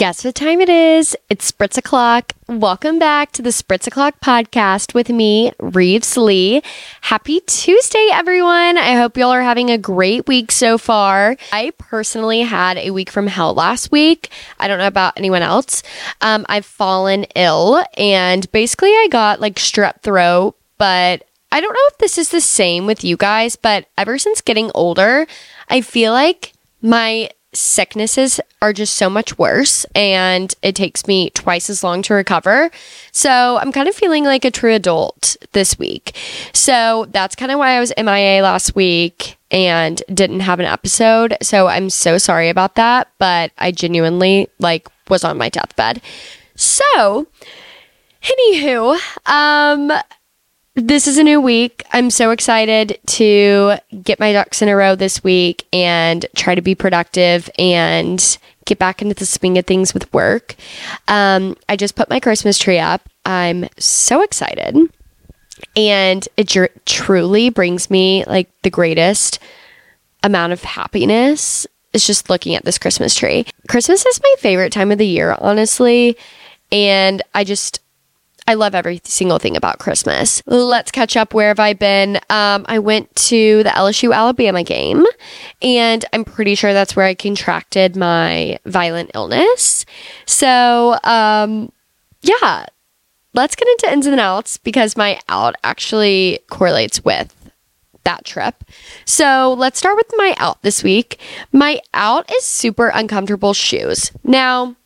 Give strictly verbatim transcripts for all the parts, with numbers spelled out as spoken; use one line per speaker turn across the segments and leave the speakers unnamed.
Guess what time it is? It's Spritz O'Clock. Welcome back to the Spritz O'Clock podcast with me, Reeves Lee. Happy Tuesday, everyone. I hope y'all are having a great week so far. I personally had a week from hell last week. I don't know about anyone else. Um, I've fallen ill and basically I got like strep throat, but I don't know if this is the same with you guys, but ever since getting older, I feel like my sicknesses are just so much worse and it takes me twice as long to recover. So I'm kind of feeling like a true adult this week. So that's kind of why I was M I A last week and didn't have an episode. So I'm so sorry about that, but I genuinely like was on my deathbed. So anywho, um, this is a new week. I'm so excited to get my ducks in a row this week and try to be productive and get back into the swing of things with work. Um, I just put my Christmas tree up. I'm so excited. And it tr- truly brings me like the greatest amount of happiness is just looking at this Christmas tree. Christmas is my favorite time of the year, honestly. And I just... I love every single thing about Christmas. Let's catch up. Where have I been? Um, I went to the L S U Alabama game, and I'm pretty sure that's where I contracted my violent illness. So, um, yeah, let's get into ins and outs because my out actually correlates with that trip. So let's start with my out this week. My out is super uncomfortable shoes. Now,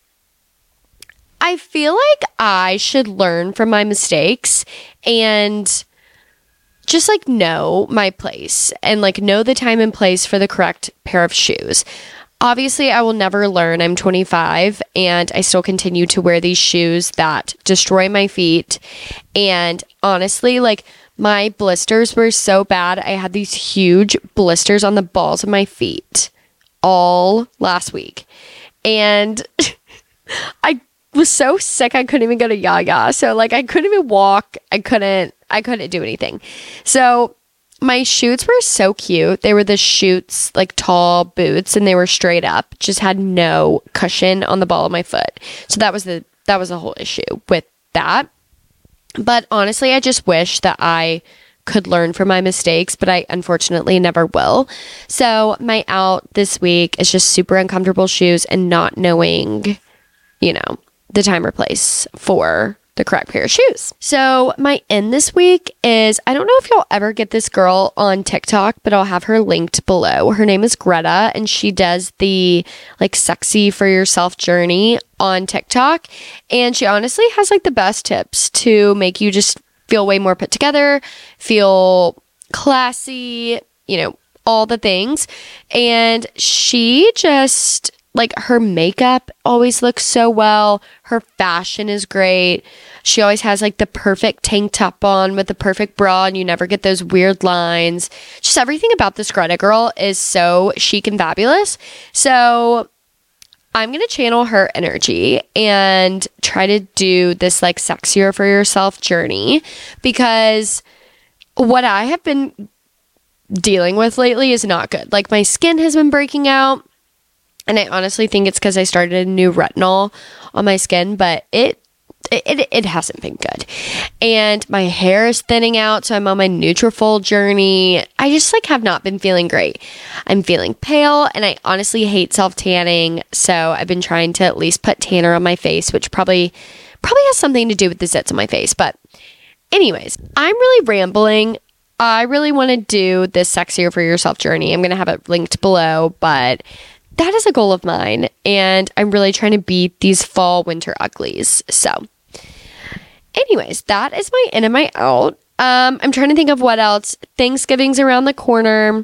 I feel like I should learn from my mistakes and just like know my place and like know the time and place for the correct pair of shoes. Obviously, I will never learn. I'm twenty-five and I still continue to wear these shoes that destroy my feet. And honestly, like my blisters were so bad. I had these huge blisters on the balls of my feet all last week. And I was so sick I couldn't even go to Yaga. So like I couldn't even walk. I couldn't I couldn't do anything. So my shoots were so cute. They were the shoots, like tall boots, and they were straight up. Just had no cushion on the ball of my foot. So that was the that was the whole issue with that. But honestly, I just wish that I could learn from my mistakes, but I unfortunately never will. So my out this week is just super uncomfortable shoes and not knowing, you know, the time or place for the correct pair of shoes. So my in this week is, I don't know if you'll ever get this girl on TikTok, but I'll have her linked below. Her name is Greta and she does the like sexy for yourself journey on TikTok. And she honestly has like the best tips to make you just feel way more put together, feel classy, you know, all the things. And she just... like her makeup always looks so well. Her fashion is great. She always has like the perfect tank top on with the perfect bra and you never get those weird lines. Just everything about this Greta girl is so chic and fabulous. So I'm going to channel her energy and try to do this like sexier for yourself journey because what I have been dealing with lately is not good. Like my skin has been breaking out. And I honestly think it's because I started a new retinol on my skin, but it, it it hasn't been good. And my hair is thinning out, so I'm on my Nutrafol journey. I just like have not been feeling great. I'm feeling pale, and I honestly hate self-tanning, so I've been trying to at least put tanner on my face, which probably probably has something to do with the zits on my face. But anyways, I'm really rambling. I really want to do this sexier for yourself journey. I'm going to have it linked below, but that is a goal of mine, and I'm really trying to beat these fall winter uglies. So anyways, that is my in and my out. Um, I'm trying to think of what else. Thanksgiving's around the corner.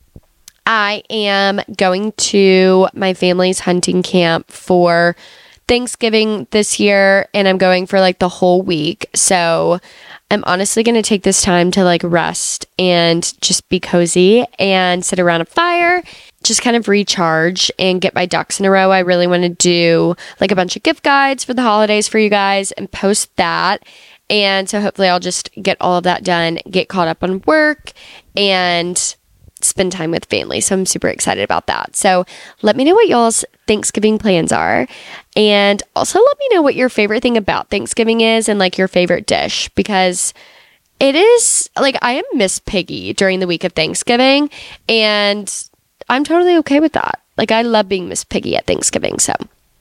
I am going to my family's hunting camp for Thanksgiving this year, and I'm going for like the whole week. So I'm honestly going to take this time to like rest and just be cozy and sit around a fire, just kind of recharge and get my ducks in a row. I really want to do like a bunch of gift guides for the holidays for you guys and post that. And so hopefully I'll just get all of that done, get caught up on work and spend time with family. So I'm super excited about that. So let me know what y'all's Thanksgiving plans are. And also let me know what your favorite thing about Thanksgiving is and like your favorite dish, because it is like I am Miss Piggy during the week of Thanksgiving, and I'm totally okay with that. Like I love being Miss Piggy at Thanksgiving. So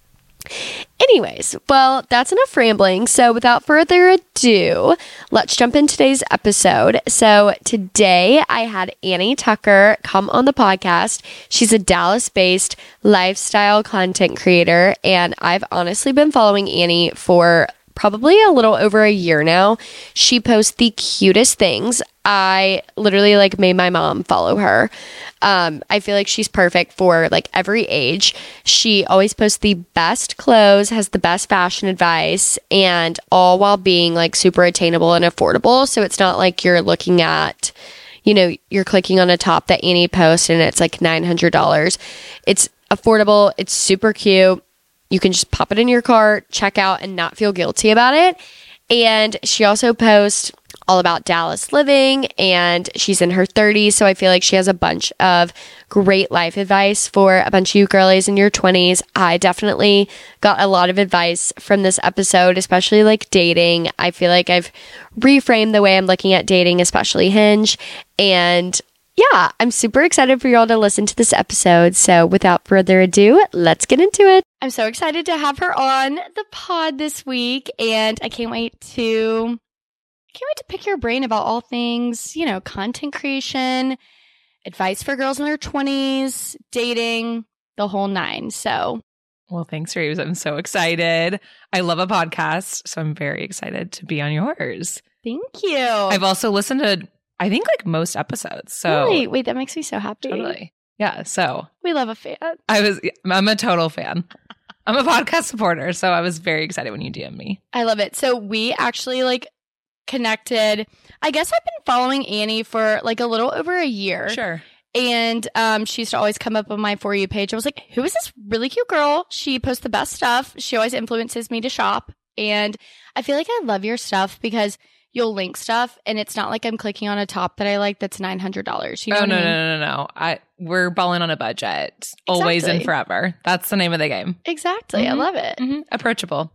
anyways, well, that's enough rambling. So without further ado, let's jump in today's episode. So today I had Annie Tucker come on the podcast. She's a Dallas-based lifestyle content creator, and I've honestly been following Annie for probably a little over a year now. She posts the cutest things. I literally like made my mom follow her. Um, I feel like she's perfect for like every age. She always posts the best clothes, has the best fashion advice, and all while being like super attainable and affordable. So it's not like you're looking at, you know, you're clicking on a top that Annie posts and it's like nine hundred dollars. It's affordable. It's super cute. You can just pop it in your cart, check out, and not feel guilty about it. And she also posts all about Dallas living, and she's in her thirties. So I feel like she has a bunch of great life advice for a bunch of you girlies in your twenties. I definitely got a lot of advice from this episode, especially like dating. I feel like I've reframed the way I'm looking at dating, especially Hinge. And yeah, I'm super excited for y'all to listen to this episode. So without further ado, let's get into it. I'm so excited to have her on the pod this week, and I can't wait to can't wait to pick your brain about all things, you know, content creation, advice for girls in their twenties, dating, the whole nine. So,
well, thanks, Reeves. I'm so excited. I love a podcast, so I'm very excited to be on yours.
Thank you.
I've also listened to, I think, like most episodes. So
really? Wait, that makes me so happy.
Totally. Yeah. So
we love a fan.
I was, I'm a total fan. I'm a podcast supporter. So I was very excited when you D M'd me.
I love it. So we actually like connected. I guess I've been following Annie for like a little over a year.
Sure.
And um, she used to always come up on my For You page. I was like, who is this really cute girl? She posts the best stuff. She always influences me to shop. And I feel like I love your stuff because you'll link stuff, and it's not like I'm clicking on a top that I like that's nine hundred dollars. You know
oh,
what
no,
I mean?
no, no, no, no. I, we're balling on a budget. Exactly. Always and forever. That's the name of the game.
Exactly.
Mm-hmm.
I love it.
Mm-hmm. Approachable.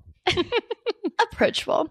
Approachable.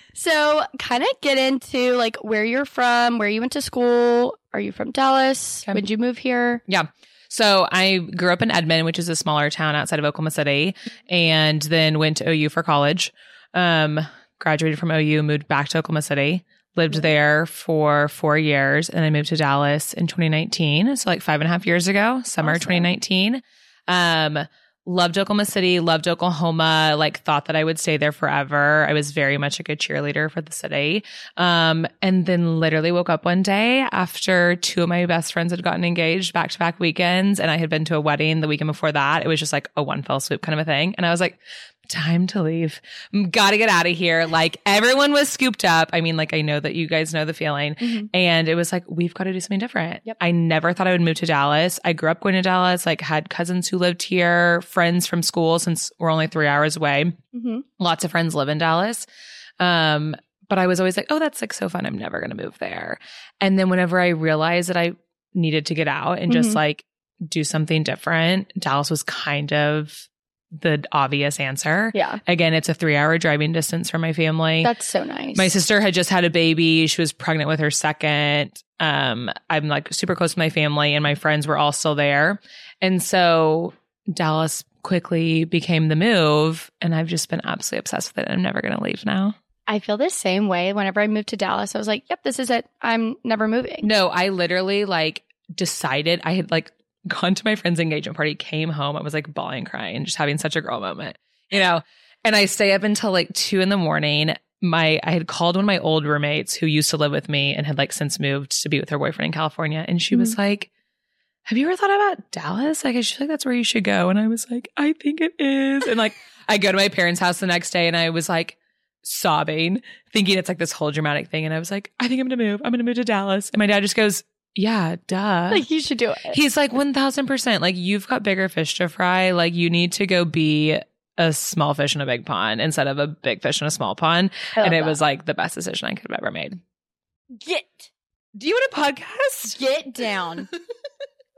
So kind of get into like where you're from, where you went to school. Are you from Dallas?
Okay.
When did you move here?
Yeah. So I grew up in Edmond, which is a smaller town outside of Oklahoma City, and then went to O U for college. Um, graduated from O U, moved back to Oklahoma City, lived there for four years, and I moved to Dallas in twenty nineteen. So like five and a half years ago, summer
Awesome.
twenty nineteen. Um, loved Oklahoma City, loved Oklahoma, like thought that I would stay there forever. I was very much like a cheerleader for the city. Um, and then literally woke up one day after two of my best friends had gotten engaged back to back weekends, and I had been to a wedding the weekend before that. It was just like a one fell swoop kind of a thing. And I was like, time to leave. Gotta get out of here. Like everyone was scooped up. I mean, like I know that you guys know the feeling. Mm-hmm. And it was like, we've got to do something different. Yep. I never thought I would move to Dallas. I grew up going to Dallas, like had cousins who lived here, friends from school since we're only three hours away. Mm-hmm. Lots of friends live in Dallas. Um, but I was always like, oh, that's like so fun. I'm never going to move there. And then whenever I realized that I needed to get out and mm-hmm. just like do something different, Dallas was kind of the obvious answer.
Yeah.
Again, it's a three hour driving distance from my family.
That's so nice.
My sister had just had a baby. She was pregnant with her second. Um, I'm like super close to my family, and my friends were all still there. And so Dallas quickly became the move, and I've just been absolutely obsessed with it. I'm never going to leave now.
I feel the same way. Whenever I moved to Dallas, I was like, yep, this is it. I'm never moving.
No, I literally like decided I had like gone to my friend's engagement party, came home. I was like bawling, crying, just having such a girl moment, you know? And I stay up until like two in the morning. My, I had called one of my old roommates who used to live with me and had like since moved to be with her boyfriend in California. And she mm-hmm. was like, have you ever thought about Dallas? Like, I feel like that's where you should go. And I was like, I think it is. And like, I go to my parents' house the next day, and I was like sobbing, thinking it's like this whole dramatic thing. And I was like, I think I'm going to move. I'm going to move to Dallas. And my dad just goes, yeah, duh.
Like, you should do it.
He's like, one thousand percent. Like, you've got bigger fish to fry. Like, you need to go be a small fish in a big pond instead of a big fish in a small pond. And it that. was like the best decision I could have ever made.
Get.
Do you want a podcast?
Get down.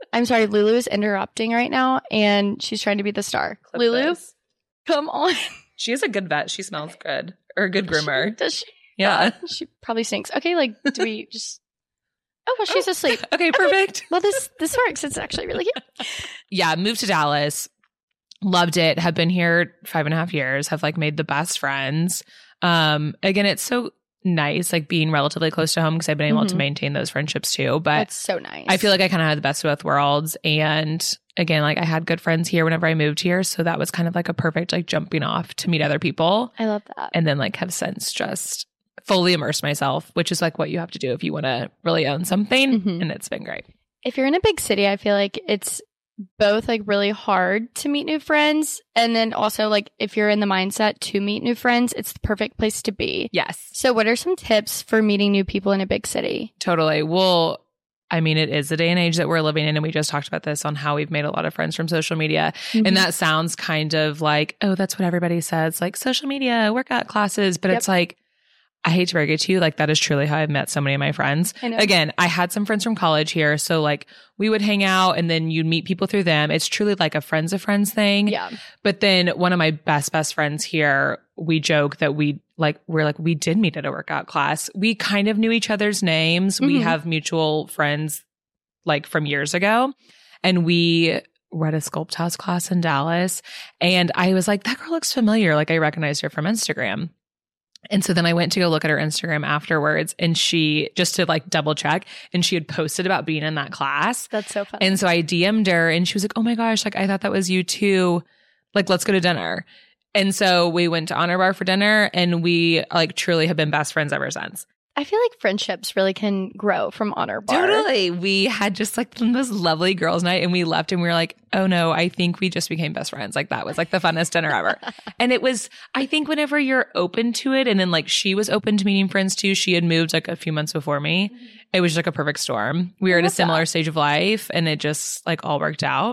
I'm sorry, Lulu is interrupting right now and she's trying to be the star.
Clip
Lulu,
this.
come on.
She is a good vet. She smells good. Or a good groomer.
She, does she?
Yeah.
Uh, she probably stinks. Okay, like, do we just... Oh, well, she's asleep.
Okay, perfect.
Well, this this works. It's actually really cute.
Yeah, moved to Dallas. Loved it. Have been here five and a half years. Have like made the best friends. Um, again, it's so nice, like being relatively close to home because I've been able
Mhm.
to maintain those friendships too. But
That's so nice.
I feel like I kind of had the best of both worlds. And again, like I had good friends here whenever I moved here. So that was kind of like a perfect like jumping off to meet other people.
I love that.
And then like have since just fully immersed myself, which is like what you have to do if you want to really own something.
Mhm.
And it's been great.
If you're in a big city, I feel like it's both like really hard to meet new friends. And then also like if you're in the mindset to meet new friends, it's the perfect place to be.
Yes,
So what are some tips for meeting new people in a big city?
totally. Well, I mean, it is the day and age that we're living in. And we just talked about this on how we've made a lot of friends from social media.
Mhm.
And that sounds kind of like, oh, that's what everybody says, like social media, workout classes. But
Yep.
it's like, I hate to break it to you, like that is truly how I've met so many of my friends.
I know.
Again, I had some friends from college here. So like we would hang out and then you'd meet people through them. It's truly like a friends of friends thing.
Yeah.
But then one of my best, best friends here, we joke that we like, we're like, we did meet at a workout class. We kind of knew each other's names. We
Mhm.
have mutual friends like from years ago. And we were at a Sculpt House class in Dallas. And I was like, that girl looks familiar. Like I recognized her from Instagram. And so then I went to go look at her Instagram afterwards and she just to like double check and she had posted about being in that class.
That's so fun.
And so I D M'd her and she was like, oh my gosh, like I thought that was you too. Like, let's go to dinner. And so we went to Honor Bar for dinner and we like truly have been best friends ever since.
I feel like friendships really can grow from Honor Bar.
Totally. We had just like the most lovely girls' night and we left and we were like, oh no, I think we just became best friends. Like that was like the funnest dinner ever. And it was, I think whenever you're open to it, and then like she was open to meeting friends too. She had moved like a few months before me. It was like a perfect storm. We were
I
at a
love
similar
that.
stage of life and it just like all worked out.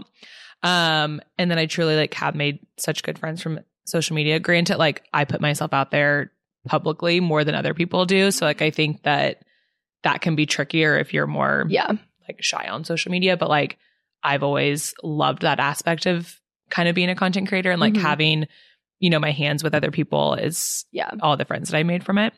Um, and then I truly like have made such good friends from social media. Granted, like I put myself out there publicly more than other people do. So like I think that that can be trickier if you're more
Yeah.
like shy on social media. But like I've always loved that aspect of kind of being a content creator and like
Mhm.
having, you know, my hands with other people is
Yeah.
all the friends that I made from it.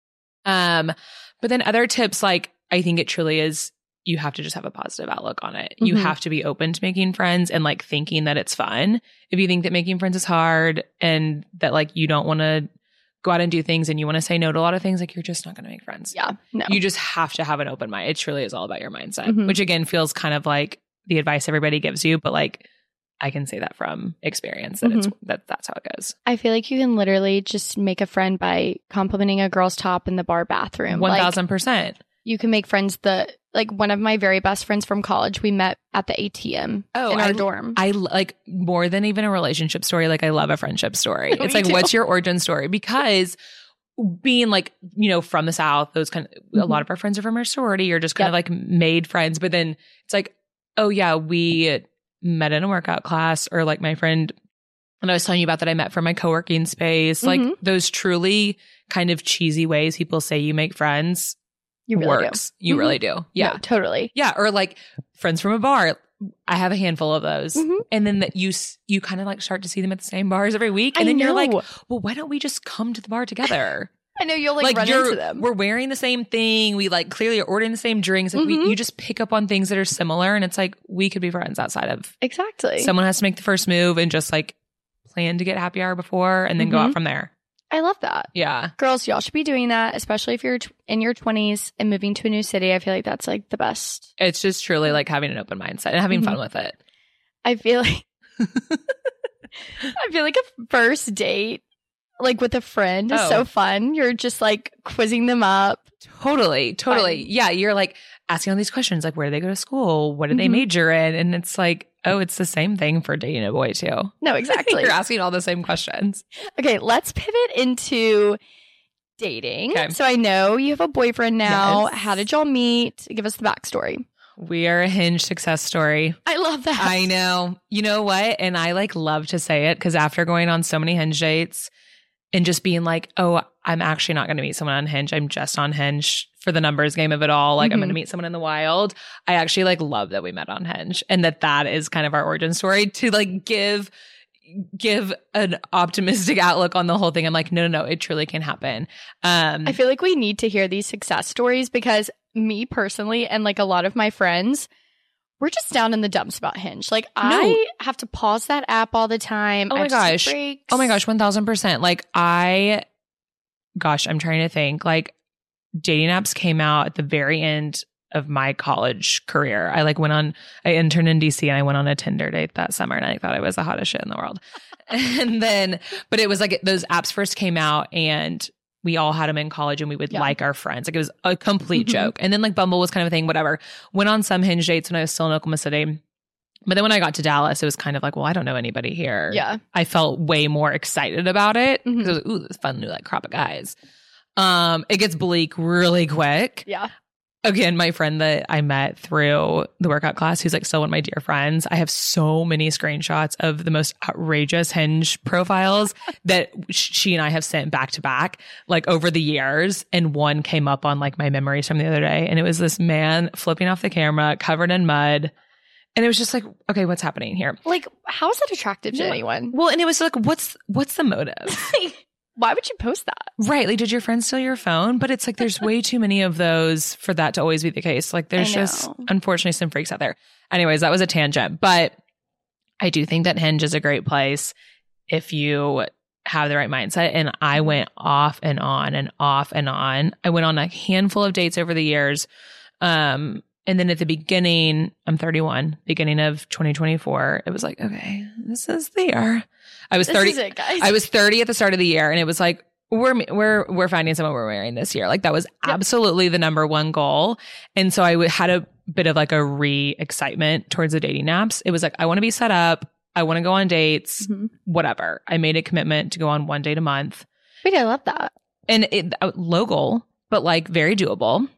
Um, but then other tips, like I think it truly is you have to just have a positive outlook on it. You
Mhm.
have to be open to making friends and like thinking that it's fun. If you think that making friends is hard and that like you don't want to go out and do things and you want to say no to a lot of things, like you're just not going to make friends.
Yeah. No.
You just have to have an open mind. It truly is all about your mindset,
Mhm.
which again feels kind of like the advice everybody gives you, but like I can say that from experience that it's that that's how it goes.
I feel like you can literally just make a friend by complimenting a girl's top in the bar bathroom.
One
Like,
thousand percent.
you can make friends. The like one of my very best friends from college, we met at the A T M
Oh,
in our
I-
dorm.
I l- like more than even a relationship story. Like I love a friendship story.
Me
It's like,
too.
what's your origin story? Because being like, you know, from the South, those kind of, a
Mhm.
lot of our friends are from our sorority or just kind
Yep.
of like made friends. But then it's like, oh yeah, we met in a workout class, or like my friend, and I was telling you about that I met from my co-working space. Like
Mhm.
those truly kind of cheesy ways people say you make friends
you really
works. You
Mhm.
really do.
do.
Yeah.
No, totally.
Yeah, or like friends from a bar. I have a handful of those,
Mhm.
and then that you s- you kind of like start to see them at the same bars every week, and
I
then you're like,
know.
well, why don't we just come to the bar together?
I know you'll like, run
you're
into them.
we're wearing the same thing. We like clearly are ordering the same drinks. Like we,
Mhm.
you just pick up on things that are similar, and it's like we could be friends outside of.
Exactly.
Someone has to make the first move and just like plan to get happy hour before, and then go
Mhm.
out from there.
I love that.
Yeah,
Girls, y'all should be doing that, especially if you're t- in your twenties and moving to a new city. I feel like that's like the best.
it's just truly like having an open mindset and having
Mhm.
fun with it.
I feel like I feel like a first date, like with a friend, is
Oh.
so fun. You're just like quizzing them up.
Totally, totally.
Fun.
Yeah, you're like asking all these questions, like where do they go to school? What did they
Mhm.
major in? And it's like, oh, it's the same thing for dating a boy too.
No, exactly.
You're asking all the same questions.
Okay, let's pivot into dating.
Okay.
So I know you have a boyfriend now.
Yes.
How did y'all meet? Give us the backstory.
We are a Hinge success story.
I love that.
I know. You know what? And I like love to say it because after going on so many Hinge dates, and just being like, oh, I'm actually not going to meet someone on Hinge. I'm just on Hinge for the numbers game of it all. Like, mm-hmm. I'm going to meet someone in the wild. I actually like love that we met on Hinge, and that that is kind of our origin story to like give give an optimistic outlook on the whole thing. I'm like, no, no, no, it truly can happen. Um,
I feel like we need to hear these success stories, because me personally and like a lot of my friends, we're just down in the dumps about Hinge. Like, no. I have to pause that app all the time.
Oh my gosh. Oh my gosh, one thousand percent. Like, I, gosh, I'm trying to think. Like, dating apps came out at the very end of my college career. I like went on, I interned in D C and I went on a Tinder date that summer, and I thought I was the hottest shit in the world. And then, but it was like those apps first came out and we all had them in college, and we would yeah. like our friends. Like, it was a complete mm-hmm. joke. And then like Bumble was kind of a thing, whatever. Went on some Hinge dates when I was still in Oklahoma City. But then when I got to Dallas, it was kind of like, well, I don't know anybody here.
Yeah.
I felt way more excited about it. Because mm-hmm. it was like, ooh, this is fun new like crop of guys. Um, it gets bleak really quick.
Yeah.
Again, my friend that I met through the workout class, who's like still one of my dear friends, I have so many screenshots of the most outrageous Hinge profiles that she and I have sent back to back, like over the years. And one came up on like my memories from the other day, and it was this man flipping off the camera, covered in mud. And it was just like, okay, what's happening here?
Like, how is that attractive to
yeah.
anyone?
Well, and it was like, what's what's the motive?
Why would you post that?
Right. Like, did your friend steal your phone? But it's like, there's way too many of those for that to always be the case. Like, there's just, unfortunately, some freaks out there. Anyways, that was a tangent. But I do think that Hinge is a great place if you have the right mindset. And I went off and on and off and on. I went on a handful of dates over the years. Um, and then at the beginning, I'm thirty-one, beginning of twenty twenty-four, it was like, okay, this is the year. I was thirty.
This is it, guys.
I was thirty at the start of the year, and it was like, we're we're we're finding someone we're marrying this year. Like, that was yep. absolutely the number one goal. And so I w- had a bit of like a re-excitement towards the dating apps. It was like, I want to be set up. I want to go on dates, mm-hmm. whatever. I made a commitment to go on one date a month.
Wait, I love that.
And it, uh, low goal, but like very doable.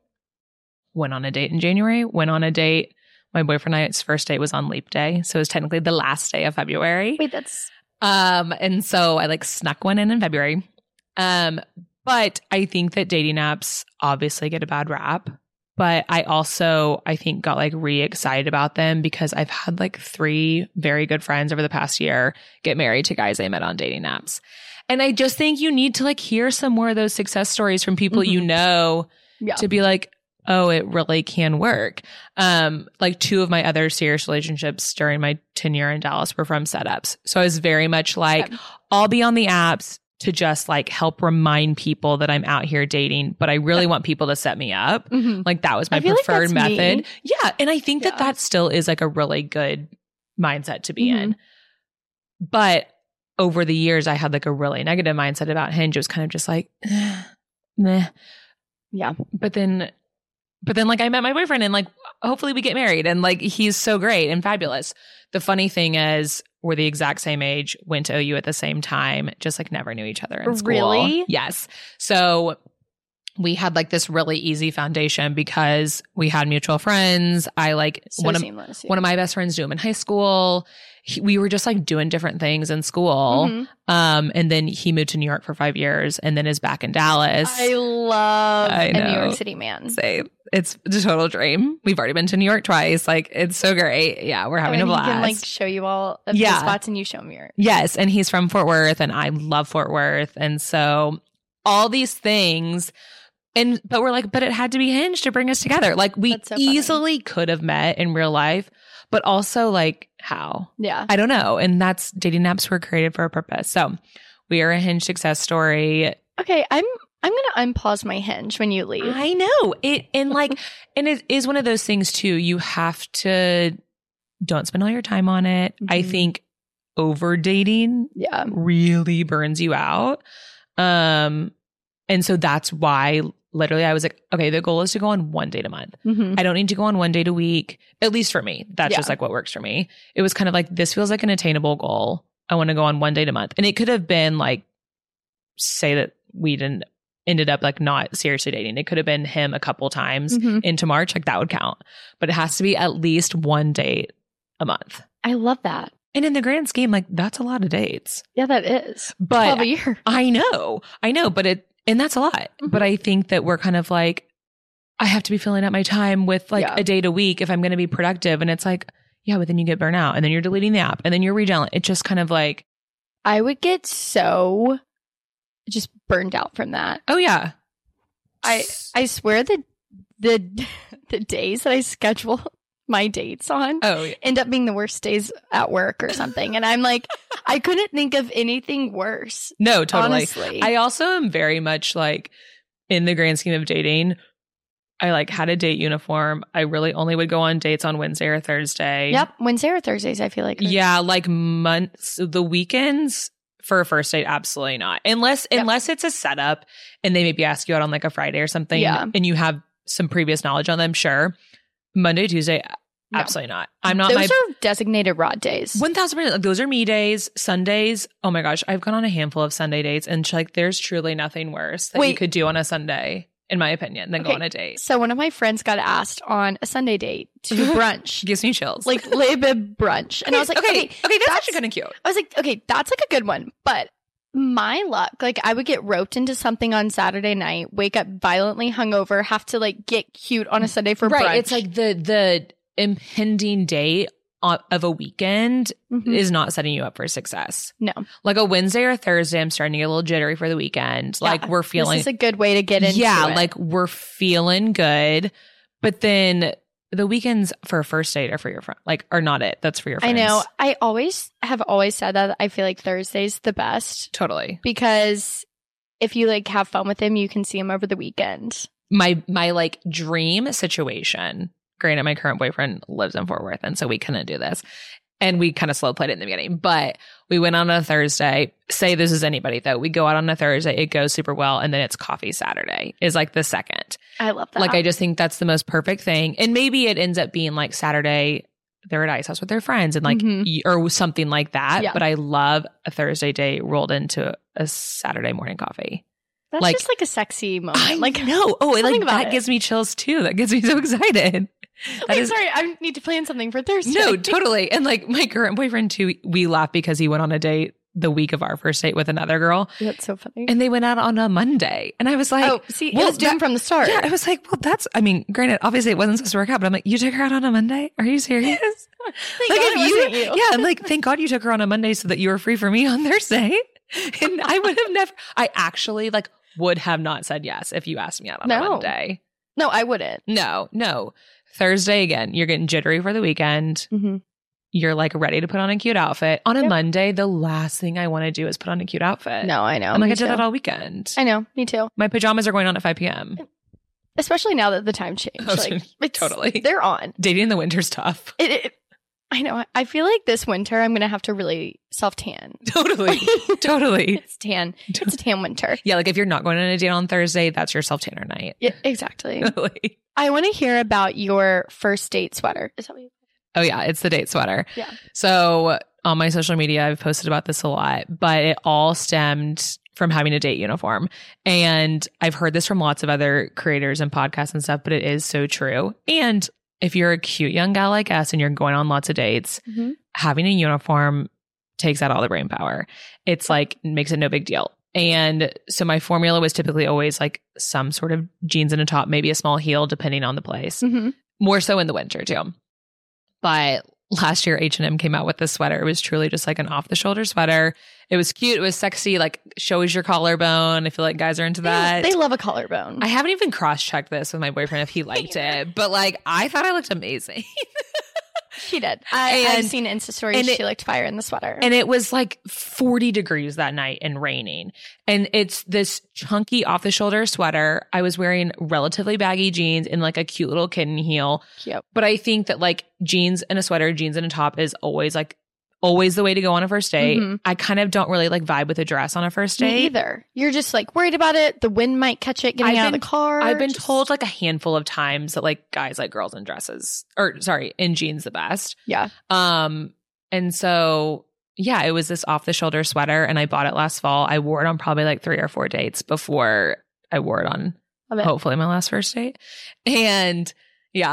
Went on a date in January, went on a date. My boyfriend and I's first date was on Leap Day. So it was technically the last day of February.
Wait, that's...
Um, and so I like snuck one in in February. Um, but I think that dating apps obviously get a bad rap. But I also, I think, got like re-excited about them because I've had like three very good friends over the past year get married to guys I met on dating apps. And I just think you need to like hear some more of those success stories from people mm-hmm. you know yeah. to be like, oh, it really can work. Um, like two of my other serious relationships during my tenure in Dallas were from setups. So I was very much like, yeah. I'll be on the apps to just like help remind people that I'm out here dating, but I really yeah. want people to set me up. Mm-hmm. Like, that was my preferred like method. Me. Yeah. And I think yeah. that that still is like a really good mindset to be mm-hmm. in. But over the years, I had like a really negative mindset about Hinge. It was kind of just like, meh.
Yeah.
But then But then like I met my boyfriend, and like hopefully we get married, and like he's so great and fabulous. The funny thing is, we're the exact same age, went to O U at the same time, just like never knew each other in school.
Really?
Yes. So we had like this really easy foundation because we had mutual friends. I like
so
one of
seamless, yeah.
one of my best friends knew him in high school. He, we were just like doing different things in school. Mm-hmm. Um, and then he moved to New York for five years and then is back in Dallas.
I love
I
a New York City man.
Same. It's a total dream. We've already been to New York twice. Like, it's so great. Yeah, we're having
and
a blast.
He can like show you all of
yeah.
the spots, and you show him yours.
Yes, and he's from Fort Worth, and I love Fort Worth, and so all these things. And but we're like, but it had to be Hinge to bring us together. Like, we so easily could have met in real life, but also like how?
Yeah,
I don't know. And that's dating apps were created for a purpose. So we are a Hinge success story.
Okay, I'm. I'm going to unpause my Hinge when you leave.
I know. It and like and it is one of those things too. You have to don't spend all your time on it. Mm-hmm. I think over dating
yeah.
really burns you out. Um and so that's why literally I was like, okay, the goal is to go on one date a month. Mm-hmm. I don't need to go on one date a week, at least for me. That's yeah. just like what works for me. It was kind of like, this feels like an attainable goal. I want to go on one date a month. And it could have been like, say that we didn't ended up like not seriously dating. It could have been him a couple times mm-hmm. into March. Like, that would count. But it has to be at least one date a month.
I love that.
And in the grand scheme, like that's a lot of dates.
Yeah, that is.
But
twelve a year.
I know. I know. But it, and that's a lot. Mm-hmm. But I think that we're kind of like, I have to be filling up my time with like yeah. a date a week if I'm going to be productive. And it's like, yeah, but then you get burnt out and then you're deleting the app and then you're redownloading. It's just kind of like.
I would get so just burned out from that.
Oh, yeah.
I I swear that the, the days that I schedule my dates on
oh, yeah.
end up being the worst days at work or something. And I'm like, I couldn't think of anything worse.
No, totally.
Honestly.
I also am very much like in the grand scheme of dating. I like had a date uniform. I really only would go on dates on Wednesday or Thursday.
Yep. Wednesday or Thursdays, I feel like.
Yeah. Like months, the weekends for a first date, absolutely not. Unless, yep. unless it's a setup and they maybe ask you out on like a Friday or something
yeah.
and you have some previous knowledge on them. Sure. Monday, Tuesday, no. absolutely not. I'm not.
Those
my,
are designated rod days.
One thousand percent. Like, those are me days. Sundays. Oh my gosh, I've gone on a handful of Sunday dates, and like, there's truly nothing worse that Wait. you could do on a Sunday, in my opinion, than okay. go on a date.
So one of my friends got asked on a Sunday date to do brunch.
Gives me chills.
Like Labib brunch, and
okay,
I was like,
okay,
okay,
okay, that's, that's actually kind of cute.
I was like, okay, that's like a good one, but. My luck, like I would get roped into something on Saturday night, wake up violently hungover, have to like get cute on a Sunday for
right,
brunch.
It's like the the impending date of a weekend mm-hmm. is not setting you up for success.
No.
Like a Wednesday or Thursday, I'm starting to get a little jittery for the weekend. Yeah, like we're feeling.
This is a good way to get into
yeah,
it. Yeah,
like we're feeling good, but then the weekends for a first date are for your friend, like, are not it. That's for your friends.
I know. I always have always said that. I feel like Thursday's the best.
Totally.
Because if you like have fun with him, you can see him over the weekend.
My, my like dream situation, granted, my current boyfriend lives in Fort Worth, and so we couldn't do this. And we kind of slow played it in the beginning, but we went on a Thursday. Say this is anybody though. We go out on a Thursday. It goes super well. And then it's coffee Saturday is like the second.
I love that.
Like, I just think that's the most perfect thing. And maybe it ends up being like Saturday, they're at Ice House with their friends and like, mm-hmm. y- or something like that. Yeah. But I love a Thursday day rolled into a Saturday morning coffee.
That's like, just like a sexy moment.
I
like,
no. Oh, like that
it.
gives me chills too. That gets me so excited.
That Wait, is, sorry, I need to plan something for Thursday.
No, totally. And like my current boyfriend too, we laugh because he went on a date the week of our first date with another girl.
That's so funny.
And they went out on a Monday. And I was like,
oh, see,
well,
it was doomed from the start.
Yeah, I was like, well, that's, I mean, granted, obviously it wasn't supposed to work out, but I'm like, you took her out on a Monday? Are you serious?
Thank
like
God
if
it
you,
wasn't you.
Yeah, like, thank God you took her on a Monday so that you were free for me on Thursday. And I would have never, I actually like would have not said yes if you asked me out on
no.
a Monday.
No, I wouldn't.
No, no. Thursday again, you're getting jittery for the weekend.
Mm-hmm.
You're like ready to put on a cute outfit. On a
yep.
Monday, the last thing I want to do is put on a cute outfit.
No, I know.
I'm like,
me
I did
too.
that all weekend.
I know. Me too.
My pajamas are going on at five p.m.
Especially now that the time changed.
Oh,
like, it's,
totally.
They're on.
Dating in the winter's tough.
It, it, I know. I feel like this winter I'm going to have to really self-tan.
Totally. Totally.
It's tan. It's a tan winter.
Yeah, like if you're not going on a date on Thursday, that's your self-tanner night.
Yeah, exactly.
Totally.
I want to hear about your first date sweater. Is that what you
Oh, yeah. It's the date sweater.
Yeah.
So on my social media, I've posted about this a lot, but it all stemmed from having a date uniform. And I've heard this from lots of other creators and podcasts and stuff, but it is so true. And if you're a cute young gal like us and you're going on lots of dates, mm-hmm. having a uniform takes out all the brain power. It's like, makes it no big deal. And so my formula was typically always like some sort of jeans and a top, maybe a small heel, depending on the place.
Mm-hmm.
More so in the winter too. But last year, H and M came out with this sweater. It was truly just like an off-the-shoulder sweater. It was cute. It was sexy. Like, shows your collarbone. I feel like guys are into that.
They, they love a collarbone.
I haven't even cross-checked this with my boyfriend if he liked it. But like, I thought I looked amazing.
She did. I, and, I've seen Insta stories. She looked fire in the sweater.
And it was like forty degrees that night and raining. And it's this chunky off-the-shoulder sweater. I was wearing relatively baggy jeans and like a cute little kitten heel.
Yep.
But I think that like jeans and a sweater, jeans and a top is always like always the way to go on a first date. Mm-hmm. I kind of don't really like vibe with a dress on a first date.
Me either. You're just like worried about it. The wind might catch it getting
I've
out
been,
of the car.
I've been
just...
told like a handful of times that like guys like girls in dresses or sorry, in jeans the best.
Yeah.
Um, and so yeah, it was this off the shoulder sweater and I bought it last fall. I wore it on probably like three or four dates before I wore it on hopefully my last first date. And yeah.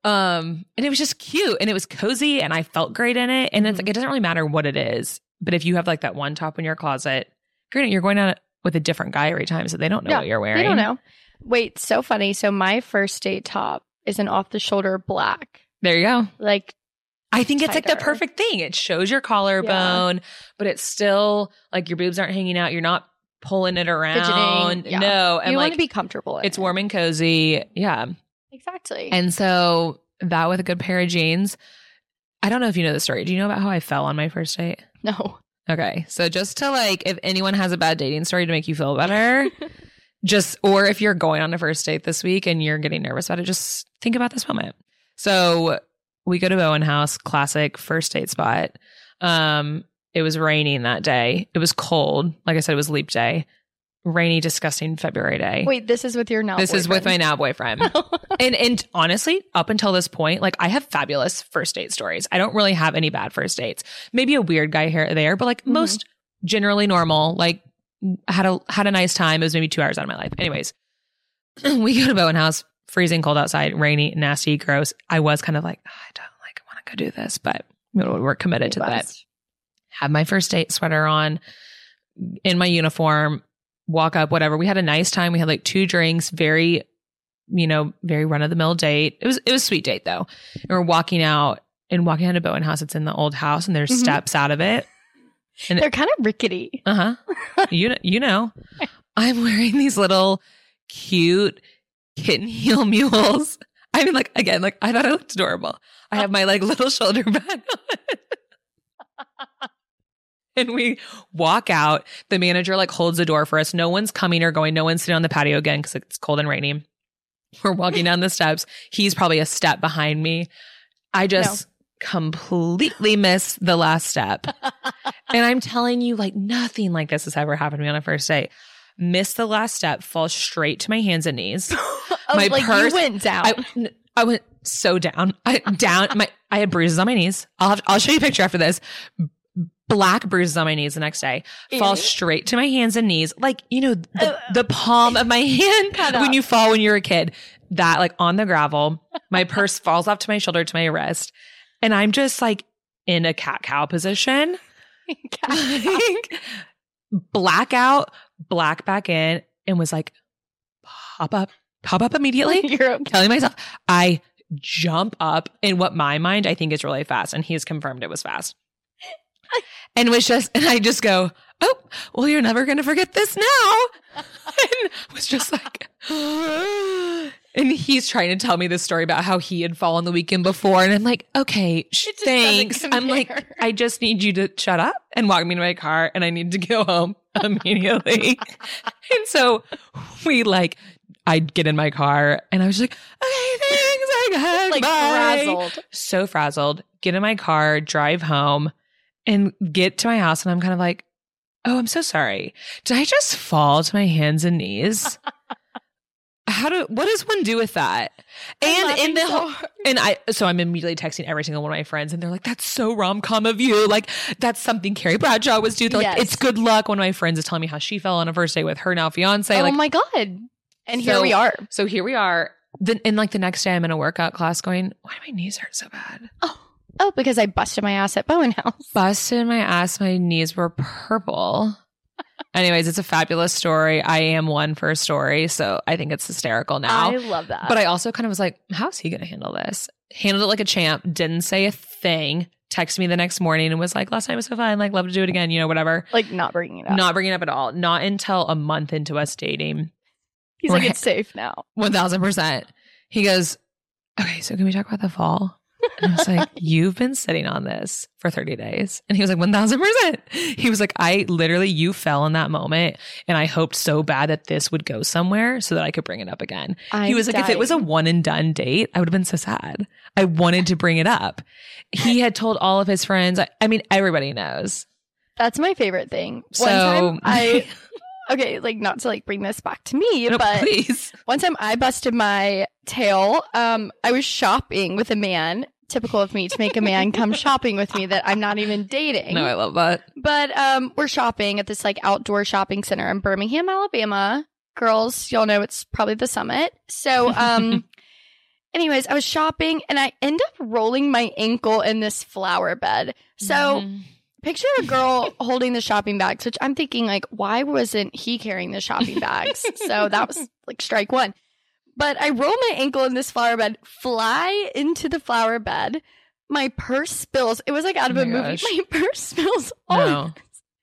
Um, and it was just cute and it was cozy and I felt great in it. And it's like, it doesn't really matter what it is. But if you have like that one top in your closet, granted, you're going out with a different guy every time. So they don't know
Yeah,
what you're wearing.
They don't know. Wait, so funny. So my first date top is an off the shoulder black.
There you go.
Like,
I think it's like the
tighter.
perfect thing. It shows your collarbone, but it's still like your boobs aren't hanging out. You're not pulling it around.
Fidgeting. Yeah.
No. And
you
like,
want to be comfortable in
it's
it.
warm and cozy. Yeah.
Exactly.
And so that with a good pair of jeans, I don't know if you know the story. Do you know about how I fell on my first date?
No.
Okay. So just to like, if anyone has a bad dating story to make you feel better, just, or if you're going on a first date this week and you're getting nervous about it, just think about this moment. So we go to Bowen House, classic first date spot. Um, it was raining that day. It was cold. Like I said, it was leap day. Rainy, disgusting February day.
Wait, this is with your now
This
boyfriend.
is with my now boyfriend. and and honestly, up until this point, like I have fabulous first date stories. I don't really have any bad first dates. Maybe a weird guy here or there, but like
Mm-hmm.
most generally normal. Like had a had a nice time. It was maybe two hours out of my life. Anyways, we go to Bowen House, freezing cold outside, rainy, nasty, gross. I was kind of like, oh, I don't like want to go do this, but you know, we're committed to that. Have my first date sweater on, in my uniform. Walk up, whatever. We had a nice time. We had like two drinks, very, you know, very run of the mill date. It was, it was a sweet date though. And we're walking out and walking out of Bowen House. It's in the old house and there's
Mhm.
steps out of it. And
They're kind of rickety.
uh huh. You know, you know, I'm wearing these little cute kitten heel mules. I mean, like, again, like I thought I looked adorable. I have my like little shoulder bag on. And we walk out. The manager like holds the door for us. No one's coming or going. No one's sitting on the patio again because it's cold and rainy. We're walking down the steps. He's probably a step behind me. I just no. completely missed the last step. And I'm telling you, like nothing like this has ever happened to me on a first date. Missed the last step, fall straight to my hands and knees.
oh,
my
like
purse
you went down.
I, I went so down. I down. My I had bruises on my knees. I'll have, I'll show you a picture after this. Black bruises on my knees the next day. Ew. Fall straight to my hands and knees. Like, you know, the, the palm of my hand
Cut
when
up.
you fall when you're a kid. That like on the gravel. My purse falls off to my shoulder to my wrist. And I'm just like in a cat cow position. Like, blackout, black back in, and was like, pop up, pop up immediately.
You're okay.
Telling myself, I jump up in what my mind I think is really fast. And he's confirmed it was fast. And was just, and I just go, oh, well, you're never going to forget this now. And was just like, and he's trying to tell me this story about how he had fallen the weekend before. And I'm like, okay, sh- thanks. I'm like, I just need you to shut up and walk me to my car and I need to go home immediately. And so we like, I'd get in my car and I was like, okay, thanks. I got
like
bye.
frazzled.
So frazzled. Get in my car, drive home. And get to my house and I'm kind of like, oh, I'm so sorry. Did I just fall to my hands and knees? How do, what does one do with that? And in the
so
whole,
hard.
and I, so I'm immediately texting every single one of my friends and they're like, that's so rom-com of you. Like that's something Carrie Bradshaw was doing. Like
Yes.
it's good luck. One of my friends is telling me how she fell on a first date with her now fiance.
Oh
like,
my God. And here
So-
we are.
so here we are. Then, and like the next day I'm in a workout class going, why do my knees hurt so bad?
Oh. Oh, because I busted my ass at Bowen House.
Busted my ass. My knees were purple. Anyways, it's a fabulous story. I am one for a story, so I think it's hysterical now.
I love that.
But I also kind of was like, how's he going to handle this? Handled it like a champ. Didn't say a thing. Texted me the next morning and was like, last time was so fun. Like, love to do it again. You know, whatever.
like not bringing it up.
Not bringing it up at all. Not until a month into us dating.
He's like,
Right.
it's safe now.
one thousand percent. He goes, okay, so can we talk about the fall? And I was like, you've been sitting on this for thirty days. And he was like, one thousand percent. He was like, I literally, you fell in that moment. And I hoped so bad that this would go somewhere so that I could bring it up again.
I'm
he was like, if it was a
dying.
one and done date, I would have been so sad. I wanted to bring it up. He had told all of his friends. I, I mean, everybody knows.
That's my favorite thing.
So
One time I, okay, like not to like bring this back to me,
no,
but
please.
one time I busted my tail. Um, I was shopping with a man. Typical of me to make a man come shopping with me that I'm not even dating.
No, I love that.
But um, we're shopping at this like outdoor shopping center in Birmingham, Alabama. Girls, y'all know it's probably the Summit. So um, anyways, I was shopping and I end up rolling my ankle in this flower bed. So mm-hmm. picture a girl holding the shopping bags, which I'm thinking like, why wasn't he carrying the shopping bags? So that was like strike one. But I roll my ankle in this flower bed, fly into the flower bed. My purse spills. It was like out of oh a movie. Gosh. My purse spills all
no.
over.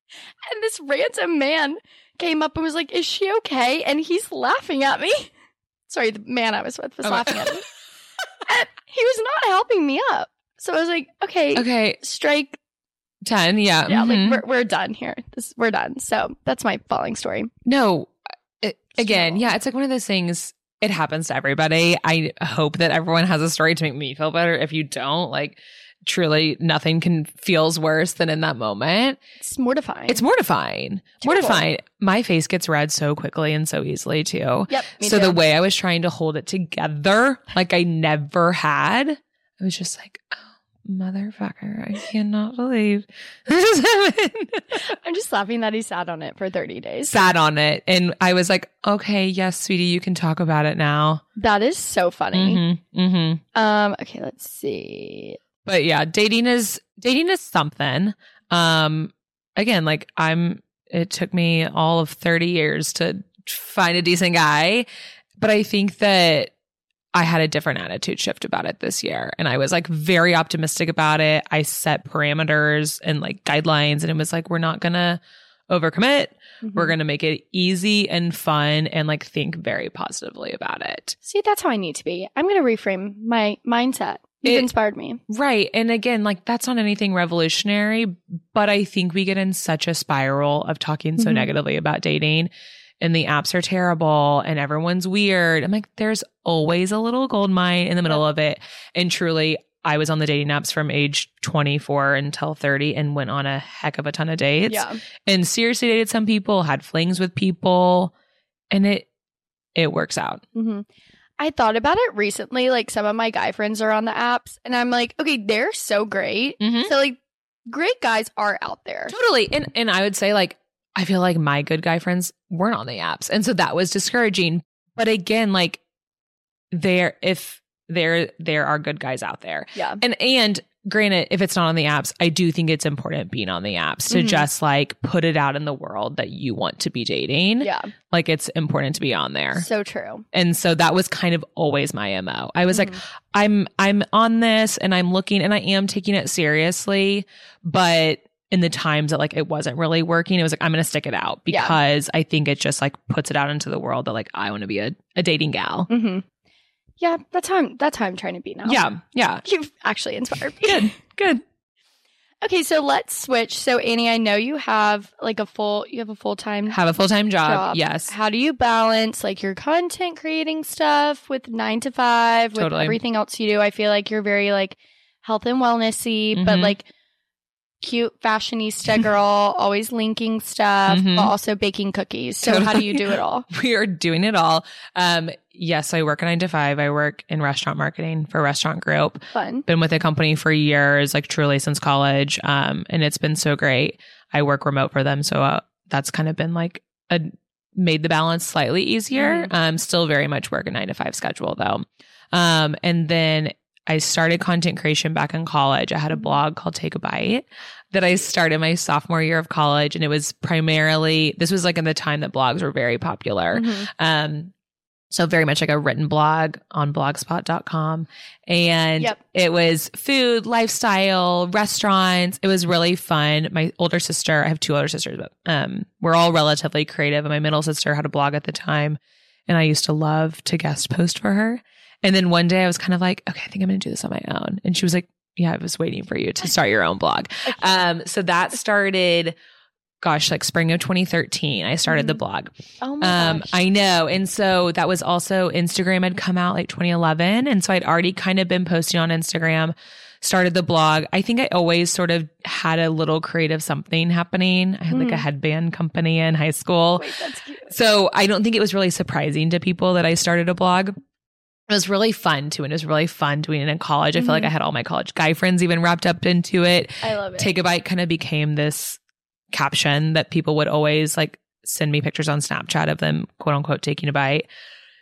And this random man came up and was like, is she okay? And he's laughing at me. Sorry, the man I was with was oh laughing at me. And he was not helping me up. So I was like, okay.
Okay.
Strike
ten. Yeah.
Yeah.
Mm-hmm.
Like we're, we're done here. This We're done. So that's my falling story.
No. It, again, yeah. It's like one of those things. It happens to everybody. I hope that everyone has a story to make me feel better. If you don't, like, truly nothing can feels worse than in that moment.
It's mortifying.
It's mortifying.
Terrible.
Mortifying. My face gets red so quickly and so easily too.
Yep. Me
so
too.
the way I was trying to hold it together, like I never had, I was just like, oh, motherfucker, I cannot believe this happened.
I'm just laughing that he sat on it for thirty days.
Sat on it. And I was like, okay, yes, sweetie, you can talk about it now.
That is so funny.
Mm-hmm, mm-hmm.
Um. Okay, let's see.
But yeah, dating is dating is something. Um, again, like I'm, it took me all of thirty years to find a decent guy, but I think that I had a different attitude shift about it this year, and I was like very optimistic about it. I set parameters and like guidelines, and it was like we're not gonna overcommit. Mm-hmm. We're gonna make it easy and fun, and like think very positively about it.
See, that's how I need to be. I'm gonna reframe my mindset. It, it inspired me.
Right. And again, like that's not anything revolutionary, but I think we get in such a spiral of talking so mm-hmm. negatively about dating, and the apps are terrible and everyone's weird. I'm like, there's always a little gold mine in the middle yep. of it. And truly, I was on the dating apps from age twenty-four until thirty and went on a heck of a ton of dates.
Yeah.
And seriously dated some people, had flings with people, and it, it works out.
Mm-hmm. I thought about it recently. Like some of my guy friends are on the apps and I'm like, okay, they're so great. Mm-hmm. So like great guys are out there.
Totally. And and I would say like, I feel like my good guy friends weren't on the apps. And so that was discouraging. But again, like there, if there, there are good guys out there.
Yeah.
And, and granted, if it's not on the apps, I do think it's important being on the apps to mm-hmm. just like put it out in the world that you want to be dating.
Yeah.
Like it's important to be on there.
So true.
And so that was kind of always my M O. I was mm-hmm. like, I'm, I'm on this and I'm looking and I am taking it seriously, but in the times that like it wasn't really working, it was like, I'm going to stick it out because yeah. I think it just like puts it out into the world that like, I want to be a, a dating gal.
Mm-hmm. Yeah, that's how I'm, that's how I'm trying to be now.
Yeah, yeah.
You've actually inspired me.
Good, good.
Okay, so let's switch. So Annie, I know you have like a full, you have a full-time
Have a full-time job,
job.
Yes.
How do you balance like your content creating stuff with nine to five, with
totally.
everything else you do? I feel like you're very like health and wellnessy, mm-hmm. but like cute fashionista girl, always linking stuff, mm-hmm. but also baking cookies. So totally. How do you do it all?
We are doing it all. Um, yes, I work nine to five. I work in restaurant marketing for a restaurant group.
Fun.
Been with the company for years, like truly since college. Um, and it's been so great. I work remote for them. So uh, that's kind of been like a made the balance slightly easier. Mm-hmm. Um, still very much work a nine to five schedule though. Um, and then I started content creation back in college. I had a blog called Take a Bite that I started my sophomore year of college. And it was primarily, this was like in the time that blogs were very popular. Mm-hmm. Um, so very much like a written blog on blogspot dot com. And yep. it was food, lifestyle, restaurants. It was really fun. My older sister, I have two older sisters, but um, we're all relatively creative. And my middle sister had a blog at the time. And I used to love to guest post for her. And then one day I was kind of like, okay, I think I'm going to do this on my own. And she was like, yeah, I was waiting for you to start your own blog. Okay. Um, so that started, gosh, like spring of twenty thirteen, I started mm-hmm. the blog.
Oh my
um,
gosh.
I know. And so that was also Instagram had come out like twenty eleven. And so I'd already kind of been posting on Instagram, started the blog. I think I always sort of had a little creative something happening. I had mm. like a headband company in high school.
Wait, that's cute.
So I don't think it was really surprising to people that I started a blog. It was really fun too. And it was really fun doing it in college. I mm-hmm. feel like I had all my college guy friends even wrapped up into it.
I love it.
Take a Bite kind of became this caption that people would always like send me pictures on Snapchat of them, quote unquote, taking a bite.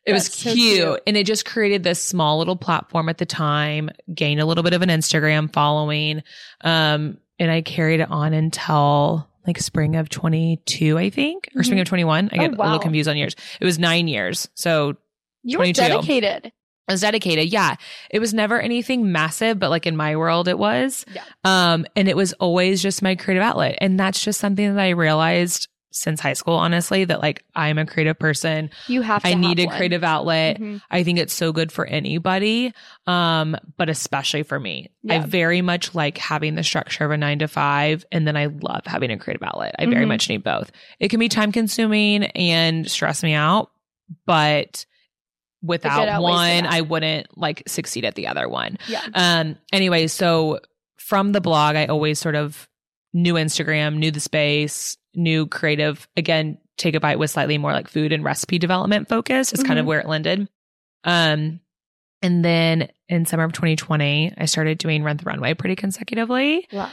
It was
That's so
cute.
cute.
And it just created this small little platform at the time, gained a little bit of an Instagram following. Um, and I carried it on until like spring of twenty-two, I think, or mm-hmm. spring of twenty-one. I get
oh, wow.
a little confused on years. It was nine years. So
you were dedicated.
I was dedicated. Yeah. It was never anything massive, but like in my world, it was.
Yeah.
Um, and it was always just my creative outlet. And that's just something that I realized since high school, honestly, that like I'm a creative person.
You have to
I need
have
a
one.
creative outlet.
Mm-hmm.
I think it's so good for anybody. Um, but especially for me. Yeah. I very much like having the structure of a nine to five. And then I love having a creative outlet. I very mm-hmm. much need both. It can be time consuming and stress me out, but without one, I wouldn't like succeed at the other one.
Yeah.
Um, anyway, so from the blog, I always sort of knew Instagram, knew the space, knew creative. Again, Take a Bite was slightly more like food and recipe development focused. It's mm-hmm. kind of where it landed. Um, and then in summer of twenty twenty, I started doing Rent the Runway pretty consecutively.
Love.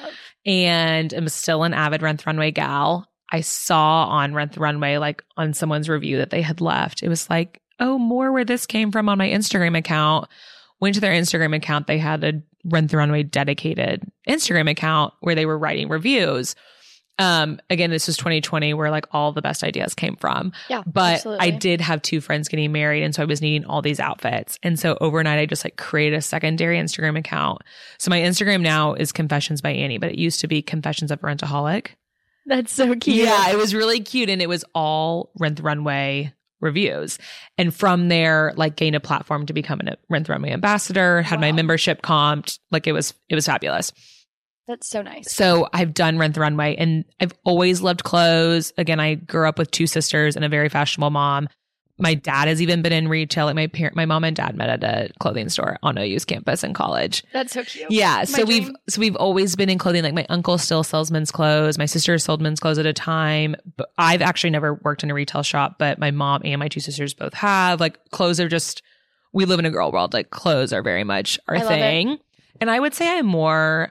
And I'm still an avid Rent the Runway gal. I saw on Rent the Runway, like on someone's review that they had left, it was like, oh, more where this came from on my Instagram account. Went to their Instagram account. They had a Rent the Runway dedicated Instagram account where they were writing reviews. Um, again, this was twenty twenty where like all the best ideas came from.
Yeah,
but
absolutely.
I did have two friends getting married. And so I was needing all these outfits. And so overnight, I just like created a secondary Instagram account. So my Instagram now is Confessions by Annie, but it used to be Confessions of a Rentaholic.
That's so cute.
Yeah, it was really cute. And it was all Rent the Runway reviews. And from there, like gained a platform to become a Rent the Runway ambassador, had wow. my membership comped. Like it was, it was fabulous.
That's so nice.
So I've done Rent the Runway and I've always loved clothes. Again, I grew up with two sisters and a very fashionable mom. My dad has even been in retail. Like my parent, my mom and dad met at a clothing store on O U's campus in college.
That's so cute.
Yeah.
My
so
dream.
we've, so we've always been in clothing. Like my uncle still sells men's clothes. My sister sold men's clothes at a time. But I've actually never worked in a retail shop, but my mom and my two sisters both have. Like clothes are just, we live in a girl world. Like clothes are very much our
I
thing.
Love it.
And I would say I'm more,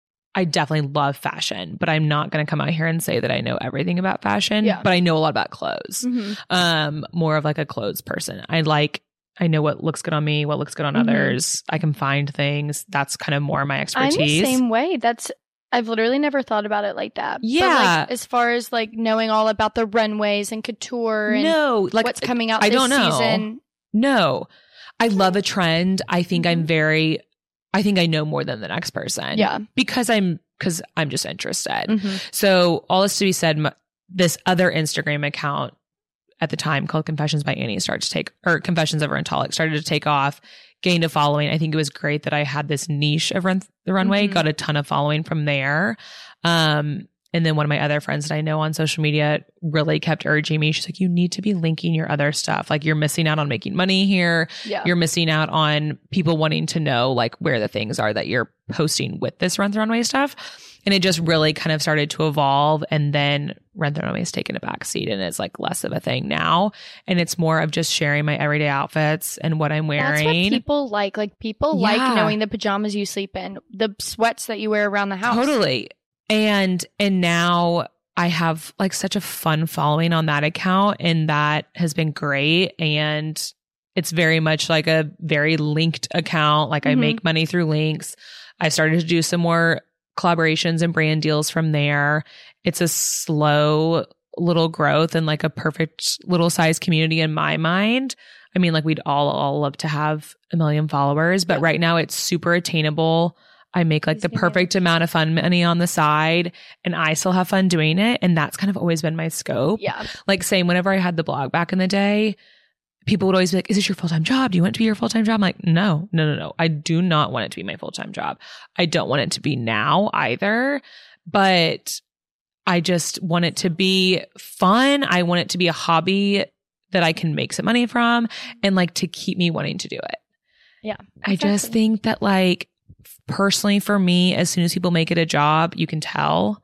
I definitely love fashion, but I'm not going to come out here and say that I know everything about fashion,
yeah.
but I know a lot about clothes. Mm-hmm. Um, more of like a clothes person. I like, I know what looks good on me, what looks good on mm-hmm. others. I can find things. That's kind of more my expertise.
I'm the same way. That's, I've literally never thought about it like that.
Yeah.
But like, as far as like knowing all about the runways and couture and
no, like,
what's coming out
I
this
don't know.
season.
No, I love a trend. I think mm-hmm. I'm very, I think I know more than the next person.
Yeah.
Because I'm, because I'm just interested.
Mm-hmm.
So all this to be said, m- this other Instagram account at the time called Confessions by Annie started to take, or Confessions of a Rentaholic started to take off, gained a following. I think it was great that I had this niche of Rent the Runway, mm-hmm. got a ton of following from there. Um, and then one of my other friends that I know on social media really kept urging me. She's like, you need to be linking your other stuff. Like you're missing out on making money here.
Yeah.
You're missing out on people wanting to know like where the things are that you're posting with this Rent the Runway stuff. And it just really kind of started to evolve. And then Rent the Runway has taken a back seat and it's like less of a thing now. And it's more of just sharing my everyday outfits and what I'm wearing.
That's what people like. Like people
Yeah.
like knowing the pajamas you sleep in, the sweats that you wear around the house.
Totally. And, and now I have like such a fun following on that account and that has been great. And it's very much like a very linked account. Like mm-hmm. I make money through links. I started to do some more collaborations and brand deals from there. It's a slow little growth and like a perfect little size community in my mind. I mean, like we'd all, all love to have a million followers, but yeah. right now it's super attainable. I make like the perfect amount of fun money on the side and I still have fun doing it. And that's kind of always been my scope.
Yeah.
Like same whenever I had the blog back in the day, people would always be like, is this your full-time job? Do you want it to be your full-time job? I'm like, no, no, no, no. I do not want it to be my full-time job. I don't want it to be now either, but I just want it to be fun. I want it to be a hobby that I can make some money from and like to keep me wanting to do it.
Yeah.
Exactly. I just think that like, personally for me, as soon as people make it a job, you can tell.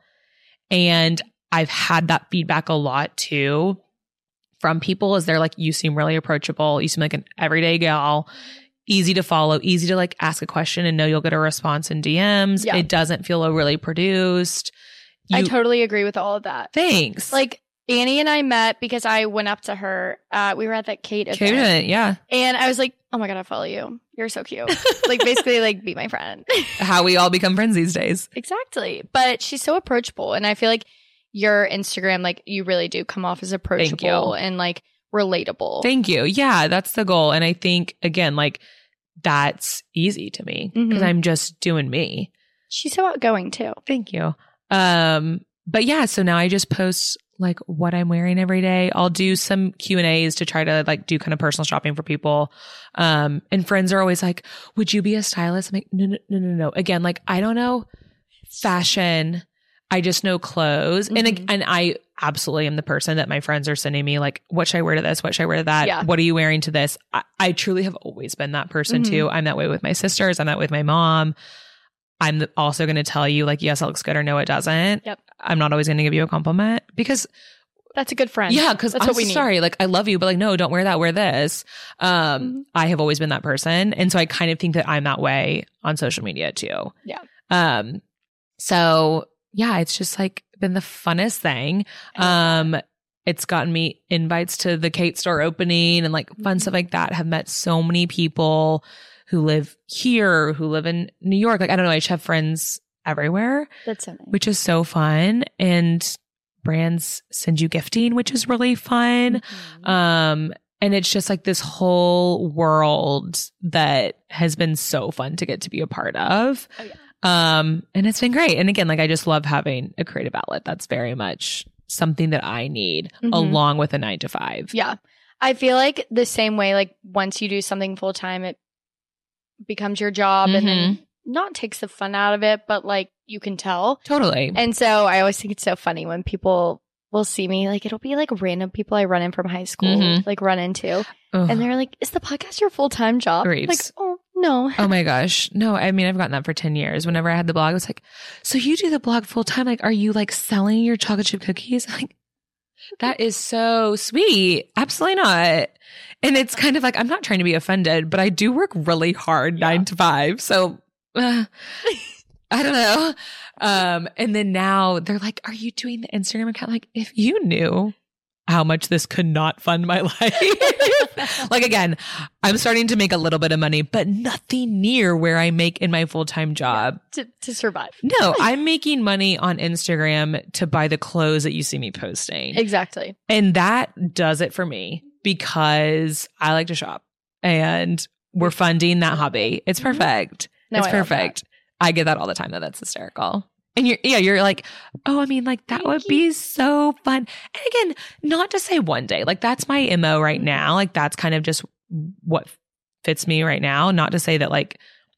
And I've had that feedback a lot too from people as they're like, you seem really approachable. You seem like an everyday gal, easy to follow, easy to like ask a question and know you'll get a response in D Ms.
Yeah.
It doesn't feel really produced. You,
I totally agree with all of that.
Thanks.
Like Annie and I met because I went up to her. Uh, we were at that Kate event.
Kate event, yeah.
And I was like, oh my God, I follow you. You're so cute. Like basically like be my friend.
How we all become friends these days.
Exactly. But she's so approachable. And I feel like your Instagram, like you really do come off as approachable and like relatable.
Thank you. Yeah, that's the goal. And I think, again, like that's easy to me because
Mhm.
I'm just doing me.
She's so outgoing too.
Thank you. Um, but yeah, so now I just post like what I'm wearing every day. I'll do some Q and A's to try to like do kind of personal shopping for people. Um, and friends are always like, would you be a stylist? I'm like, no, no, no, no, no. Again, like I don't know fashion. I just know clothes.
Mhm.
And, and I absolutely am the person that my friends are sending me like, what should I wear to this? What should I wear to that?
Yeah.
What are you wearing to this? I, I truly have always been that person
Mhm.
too. I'm that way with my sisters. I'm that way with my mom. I'm the- also going to tell you like, yes, it looks good or no, it doesn't.
Yep.
I'm not always going to give you a compliment because
That's a good friend.
yeah, because
That's
I'm
what we need.
sorry. Like, I love you, but like, no, don't wear that. Wear this. Um,
Mhm.
I have always been that person. And so I kind of think that I'm that way on social media too.
Yeah.
Um, so yeah, it's just like been the funnest thing. Um, it's gotten me invites to the Kate store opening and like fun
Mhm.
stuff like that. Have met so many people who live here, who live in New York. Like, I don't know. I just have friends everywhere,
That's so nice.
which is so fun. And brands send you gifting, which is really fun.
Mhm.
Um, and it's just like this whole world that has been so fun to get to be a part of.
Oh, yeah.
Um, and it's been great. And again, like I just love having a creative outlet. That's very much something that I need
Mhm.
along with a nine to five.
Yeah. I feel like the same way, like once you do something full time, it becomes your job and then not takes the fun out of it, but like you can tell.
Totally.
And so I always think it's so funny when people will see me, like it'll be like random people I run in from high school,
Mhm.
like run into.
Ugh.
And they're like, is the podcast your full time job?
Reeves.
Like, oh, no.
Oh my gosh. No, I mean, I've gotten that for ten years. Whenever I had the blog, I was like, so you do the blog full time? Like, are you like selling your chocolate chip cookies? I'm like, that is so sweet. Absolutely not. And it's kind of like, I'm not trying to be offended, but I do work really hard
Yeah.
nine to five. So uh, I don't know. Um, and then now they're like, are you doing the Instagram account? Like, if you knew how much this could not fund my life. Like, again, I'm starting to make a little bit of money, but nothing near where I make in my full-time job.
to, to survive.
No, I'm making money on Instagram to buy the clothes that you see me posting.
Exactly.
And that does it for me because I like to shop and we're funding that hobby. It's
Mhm.
perfect.
No,
it's
I love that.
perfect. I get that all the time though. That's hysterical. And you're, yeah, you're like, oh, I mean, like that
Thank
would
you.
be so fun. And again, not to say one day, like that's my M O right
Mhm.
now. Like that's kind of just what fits me right now. Not to say that like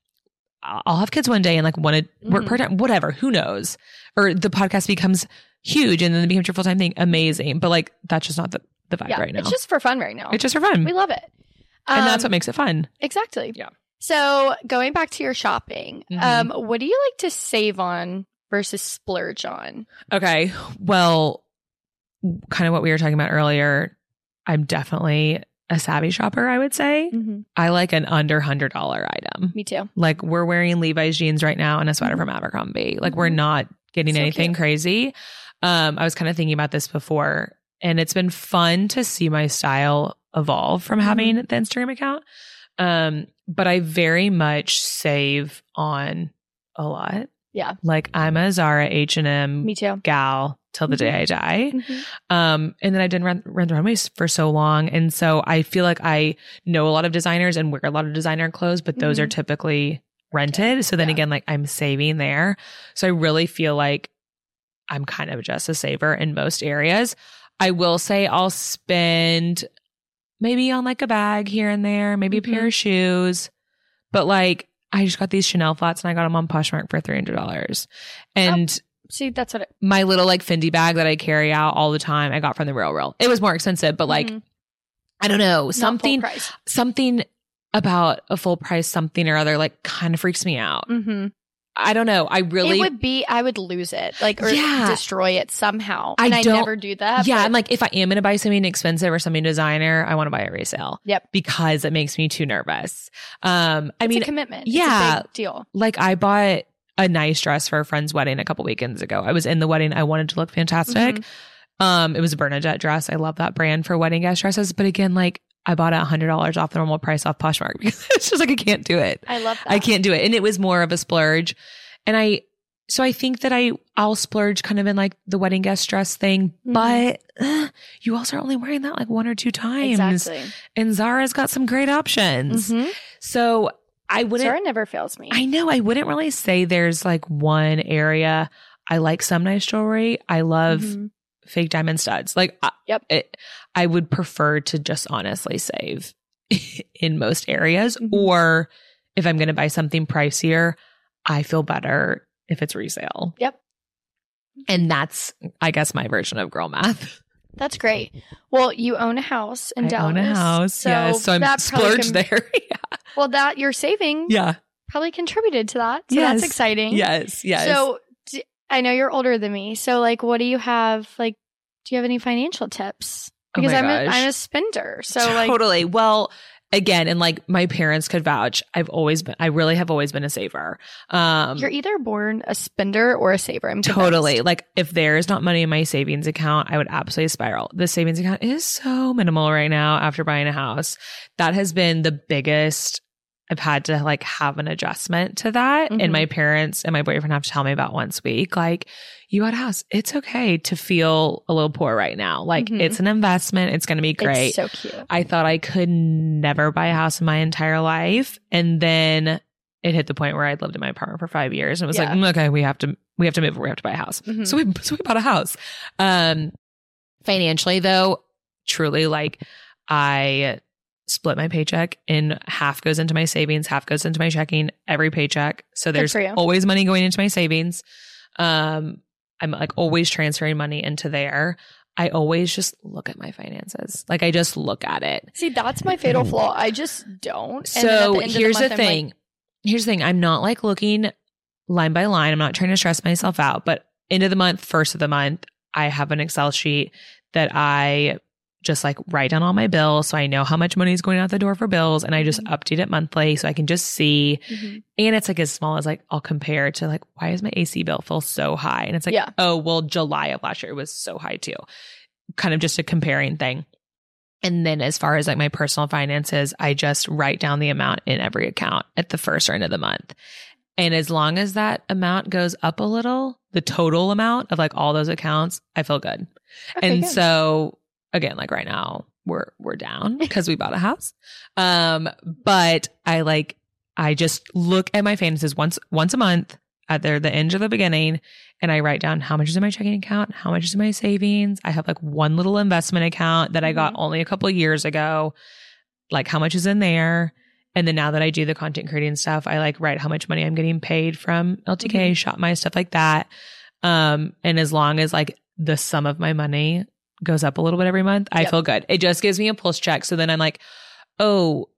I'll I'll have kids one day and like want to work
Mhm.
part time, whatever, who knows? Or the podcast becomes huge and then it becomes your full time thing. Amazing. But like, that's just not the, the vibe
Yeah.
right now.
It's just for fun right now.
It's just for fun.
we love it.
and that's
Um,
what makes it fun.
Exactly.
Yeah.
So going back to your shopping,
Mhm.
um, what do you like to save on versus splurge on?
Okay. Well, kind of what we were talking about earlier. I'm definitely a savvy shopper, I would say.
Mm-hmm.
I like an under one hundred dollars item.
Me too.
Like we're wearing Levi's jeans right now and a sweater from Abercrombie. Like we're
Mhm.
not getting
So
anything
cute.
crazy. Um, I was kind of thinking about this before and it's been fun to see my style evolve from having
Mm-hmm.
the Instagram account. Um, but I very much save on a lot.
Yeah.
Like I'm a Zara, H and M
Me too.
gal till the day I die.
Mhm.
Um, and then I didn't run, run the runways for so long. And so I feel like I know a lot of designers and wear a lot of designer clothes, but those are
Mhm.
typically rented. So then
Yeah.
again, like I'm saving there. So I really feel like I'm kind of just a saver in most areas. I will say I'll spend maybe on like a bag here and there, maybe
Mhm.
a pair of shoes, but like I just got these Chanel flats and I got them on Poshmark for three hundred dollars. And
See, that's what it.
my little like Fendi bag that I carry out all the time, I got from the Real Real. It was more expensive, but like,
Mhm.
I don't know,
Not full
something,
price.
something about a full price something or other like kind of freaks me out.
Mhm.
I don't know. I really,
It would be. I would lose it, like or
Yeah.
destroy it somehow.
I
and I
don't-
never do that.
yeah.
but-
I'm like, if I am going to buy something expensive or something designer, I want to buy a resale.
Yep.
Because it makes me too nervous. Um, I
it's
mean,
a commitment.
yeah.
It's a big deal.
like I bought a nice dress for a friend's wedding a couple weekends ago. I was in the wedding. I wanted to look fantastic.
Mhm.
Um, it was a Bernadette dress. I love that brand for wedding guest dresses. But again, like I bought it one hundred dollars off the normal price off Poshmark because it's just like, I can't do it.
I love that.
I can't do it. And it was more of a splurge. And I, so I think that I, I'll splurge kind of in like the wedding guest dress thing,
Mhm.
but uh, you also are only wearing that like one or two times.
Exactly.
And Zara's got some great options.
Mhm.
So I wouldn't,
Zara never fails me.
I know, I wouldn't really say there's like one area. I like some nice jewelry. I love
Mhm.
fake diamond studs. Like, I-
Yep.
it, I would prefer to just honestly save in most areas.
Mhm.
Or if I'm going to buy something pricier, I feel better if it's resale.
Yep.
And that's, I guess, my version of girl math.
That's great. Well, you own a house in
I
Dallas.
own a house.
So
yes. So I'm
that probably
splurged
con-
there. yeah.
Well, that you're saving
Yeah.
probably contributed to that. So
Yes.
that's exciting.
Yes. Yes.
So d- I know you're older than me. So like, what do you have? Like, do you have any financial tips?
Oh
Because
my
I'm a,
gosh.
I'm a spender. So like,
totally. Well, again, and like my parents could vouch, I've always been, I really have always been a saver. Um,
you're either born a spender or a saver. I'm convinced.
Totally. Like if there's not money in my savings account, I would absolutely spiral. The savings account is so minimal right now after buying a house. That has been the biggest. I've had to like have an adjustment to that.
Mhm.
And my parents and my boyfriend have to tell me about once a week, like, you got a house. It's okay to feel a little poor right now. Like
Mhm.
it's an investment. It's going to be great.
It's so cute.
I thought I could never buy a house in my entire life. And then it hit the point where I'd lived in my apartment for five years and it was
Yeah.
like, mm, okay, we have to, we have to move. We have to buy a house.
Mhm.
So we, so we bought a house. Um, financially though, truly like I split my paycheck and half goes into my savings, half goes into my checking every paycheck. So there's
for you.
always money going into my savings. Um, I'm like always transferring money into there. I always just look at my finances. Like I just look at it.
See, that's my fatal flaw. I just don't. And then at
So
the end of the
here's the,
month, I'm like,
thing. here's the thing. I'm not like looking line by line. I'm not trying to stress myself out, but end of the month, first of the month, I have an Excel sheet that I just like write down all my bills. So I know how much money is going out the door for bills and I just
Mhm.
update it monthly. So I can just see.
Mhm.
And it's like as small as like, I'll compare it to like, why is my A C bill feel so high? And it's like,
Yeah.
oh, well, July of last year was so high too. Kind of just a comparing thing. And then as far as like my personal finances, I just write down the amount in every account at the first or end of the month. And as long as that amount goes up a little, the total amount of like all those accounts, I feel good.
Okay,
and
good.
so again, like right now we're, we're down because we bought a house. Um, but I like, I just look at my finances once, once a month at their, the end or the beginning. And I write down how much is in my checking account, how much is in my savings. I have like one little investment account that I got
Mhm.
only a couple of years ago, like how much is in there. And then now that I do the content creating stuff, I like write how much money I'm getting paid from L T K,
Mhm.
Shop My, stuff like that. Um, and as long as like the sum of my money goes up a little bit every month, I
Yep.
feel good. It just gives me a pulse check. So then I'm like, oh,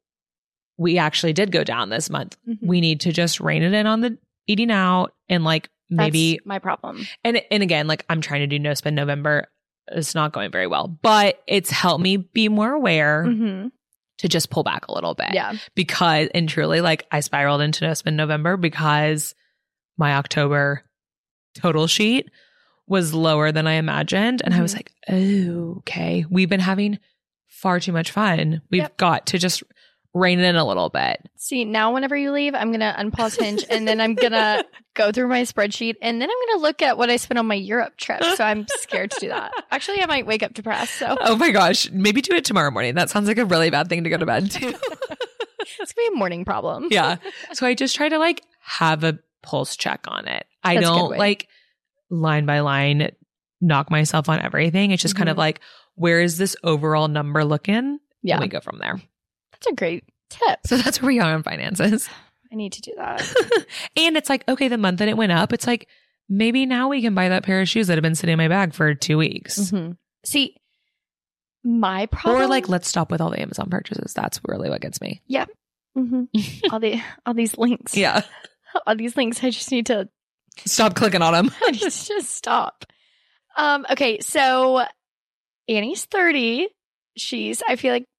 we actually did go down this month.
Mhm.
We need to just rein it in on the eating out and like maybe
That's my problem.
and and again, like I'm trying to do no spend November. It's not going very well, but it's helped me be more aware
Mm-hmm.
to just pull back a little bit.
Yeah.
Because and truly, like I spiraled into no spend November because my October total sheet was lower than I imagined, and I was
Mhm.
like, oh, okay, we've been having far too much fun. We've
Yep.
got to just rein it in a little bit.
See, now whenever you leave, I'm going to unpause Hinge and then I'm going to go through my spreadsheet and then I'm going to look at what I spent on my Europe trip. So I'm scared to do that. Actually, I might wake up depressed. So
Oh my gosh, maybe do it tomorrow morning. That sounds like a really bad thing to go to bed to.
it's going to be a morning problem.
Yeah. So I just try to like have a pulse check on it. I
That's a good
don't
way.
like line by line knock myself on everything. It's just kind of
Mhm.
like, where is this overall number looking?
Yeah.
And we go from there.
That's a great tip.
So that's where we are on finances.
I need to do that.
And it's like, okay, the month that it went up, it's like, maybe now we can buy that pair of shoes that have been sitting in my bag for two weeks.
Mhm. See, my problem.
Or like, let's stop with all the Amazon purchases. That's really what gets me.
Mhm. all the all these links.
Yeah.
All these links. I just need to
Stop clicking on them.
I need to just stop. Um, okay, so Annie's thirty. She's, I feel like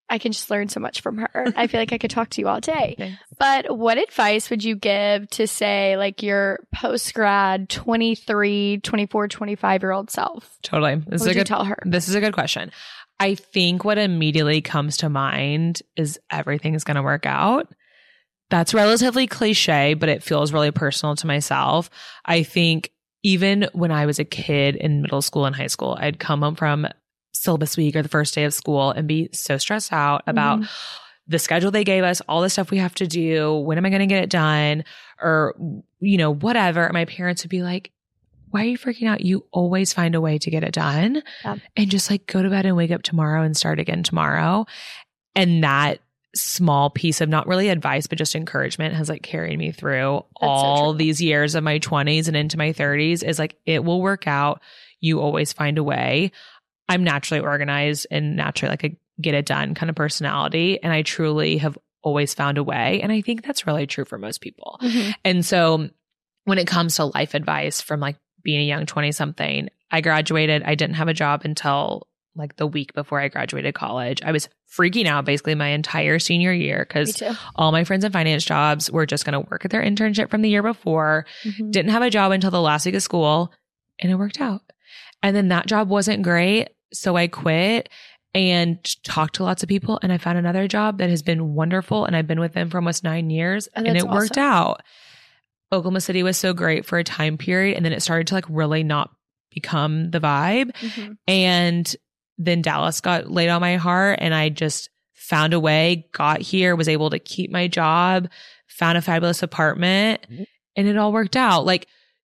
I can just learn so much from her. I feel like I could talk to you all day.
Thanks.
But what advice would you give to, say, like your post-grad twenty-three, twenty-four, twenty-five-year-old self?
Totally. This
What
is
would
a
you
good,
tell her?
This is a good question. I think what immediately comes to mind is everything's going to work out. That's relatively cliche, but it feels really personal to myself. I think even when I was a kid in middle school and high school, I'd come home from syllabus week or the first day of school and be so stressed out about mm-hmm. the schedule they gave us, all the stuff we have to do. When am I going to get it done? Or, you know, whatever. My parents would be like, why are you freaking out? You always find a way to get it done yeah. and just like go to bed and wake up tomorrow and start again tomorrow. And that small piece of not really advice, but just encouragement has like carried me through That's all so these years of my twenties and into my thirties is like, it will work out. You always find a way. I'm naturally organized and naturally like a get it done kind of personality. And I truly have always found a way. And I think that's really true for most people. Mm-hmm. And so when it comes to life advice from like being a young twenty something, I graduated. I didn't have a job until like the week before I graduated college. I was freaking out basically my entire senior year because all my friends in finance jobs were just going to work at their internship from the year before. Mm-hmm. Didn't have a job until the last week of school, and it worked out. And then that job wasn't great. So I quit and talked to lots of people, and I found another job that has been wonderful. And I've been with them for almost nine years oh, and it awesome. worked out. Oklahoma City was so great for a time period. And then it started to like really not become the vibe. Mm-hmm. And then Dallas got laid on my heart, and I just found a way, got here, was able to keep my job, found a fabulous apartment, mm-hmm. and it all worked out. Like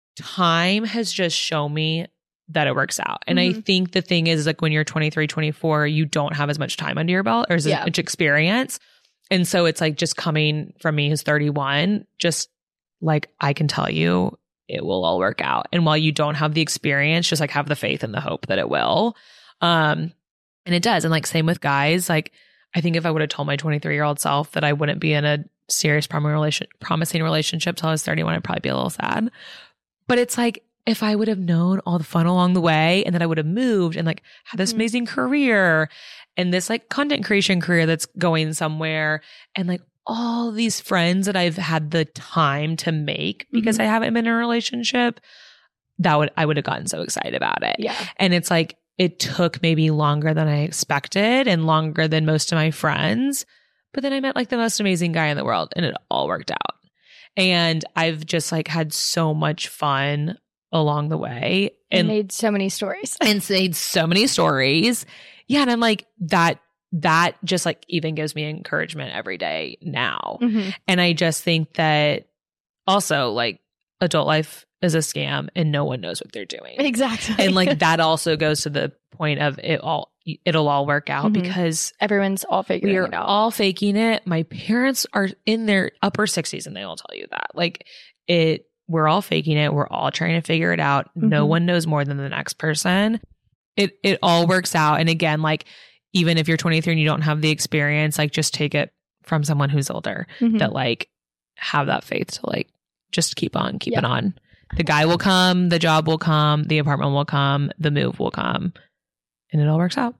time has just shown me that it works out. And mm-hmm. I think the thing is like when you're twenty-three, twenty-four, you don't have as much time under your belt or as yeah. much experience. And so it's like just coming from me who's thirty-one, just like I can tell you it will all work out. And while you don't have the experience, just like have the faith and the hope that it will. Um, and it does. And like same with guys, like I think if I would have told my twenty-three year old self that I wouldn't be in a serious prom- relation- promising relationship till I was thirty-one, I'd probably be a little sad. But it's like, if I would have known all the fun along the way and that I would have moved and like had this mm-hmm. amazing career and this like content creation career that's going somewhere and like all these friends that I've had the time to make because mm-hmm. I haven't been in a relationship, that would, I would have gotten so excited about it.
Yeah.
And it's like, it took maybe longer than I expected and longer than most of my friends, but then I met like the most amazing guy in the world and it all worked out. And I've just like had so much fun along the way
and made so many stories
and made so many stories. Yeah. And I'm like, that, that just like even gives me encouragement every day now. Mm-hmm. And I just think that also like adult life is a scam and no one knows what they're doing.
Exactly.
And like that also goes to the point of it all, it'll all work out mm-hmm. because
everyone's all figuring
we're
it out.
all faking it. My parents are in their upper sixties and they will tell you that like it, we're all faking it. We're all trying to figure it out. Mm-hmm. No one knows more than the next person. It it all works out. And again, like even if you're twenty-three and you don't have the experience, like just take it from someone who's older mm-hmm. that like have that faith to like just keep on, keep yeah. it on. The guy will come, the job will come, the apartment will come, the move will come, and it all works out.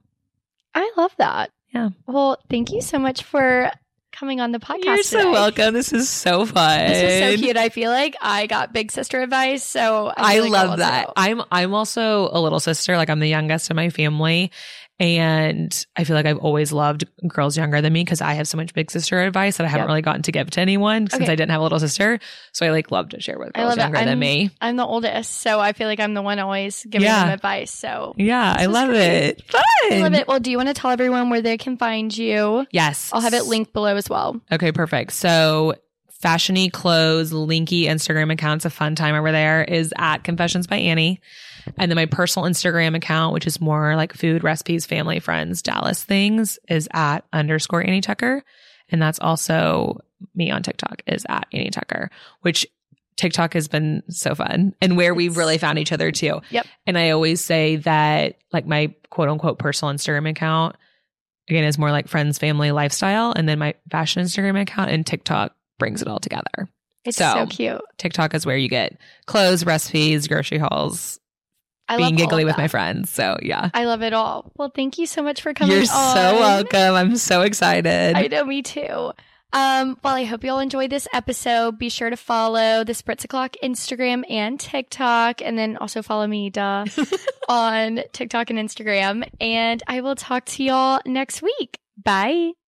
I love that.
Yeah.
Well, thank you so much for coming on the podcast.
You're so
today.
welcome. This is so fun.
This was so cute. I feel like I got big sister advice. So I,
I
like
love that. I'm I'm also a little sister. Like I'm the youngest in my family. And I feel like I've always loved girls younger than me because I have so much big sister advice that I haven't yep. really gotten to give to anyone since okay. I didn't have a little sister. So I like love to share with girls younger than me.
I'm the oldest, so I feel like I'm the one always giving
yeah.
them advice. So
yeah, I love great. it. Fun.
I love it. Well, do you want to tell everyone where they can find you?
Yes.
I'll have it linked below as well.
Okay, perfect. So fashiony clothes, linky Instagram account's a fun time over there is at Confessions by Annie. And then my personal Instagram account, which is more like food, recipes, family, friends, Dallas things, is at underscore Annie Tucker. And that's also me on TikTok is at Annie Tucker, which TikTok has been so fun and where we've really found each other too.
Yep.
And I always say that like my quote unquote personal Instagram account, again, is more like friends, family, lifestyle. And then my fashion Instagram account and TikTok brings it all together.
It's so, so cute.
TikTok is where you get clothes, recipes, grocery hauls,
I
being
love all
giggly
of
with
that.
my friends. So yeah.
I love it all. Well, thank you so much for coming
You're
on.
so welcome. I'm so excited.
I know, me too. Um, well, I hope you all enjoyed this episode. Be sure to follow the Spritz O'Clock Instagram and TikTok, and then also follow me, duh, on TikTok and Instagram. And I will talk to y'all next week. Bye.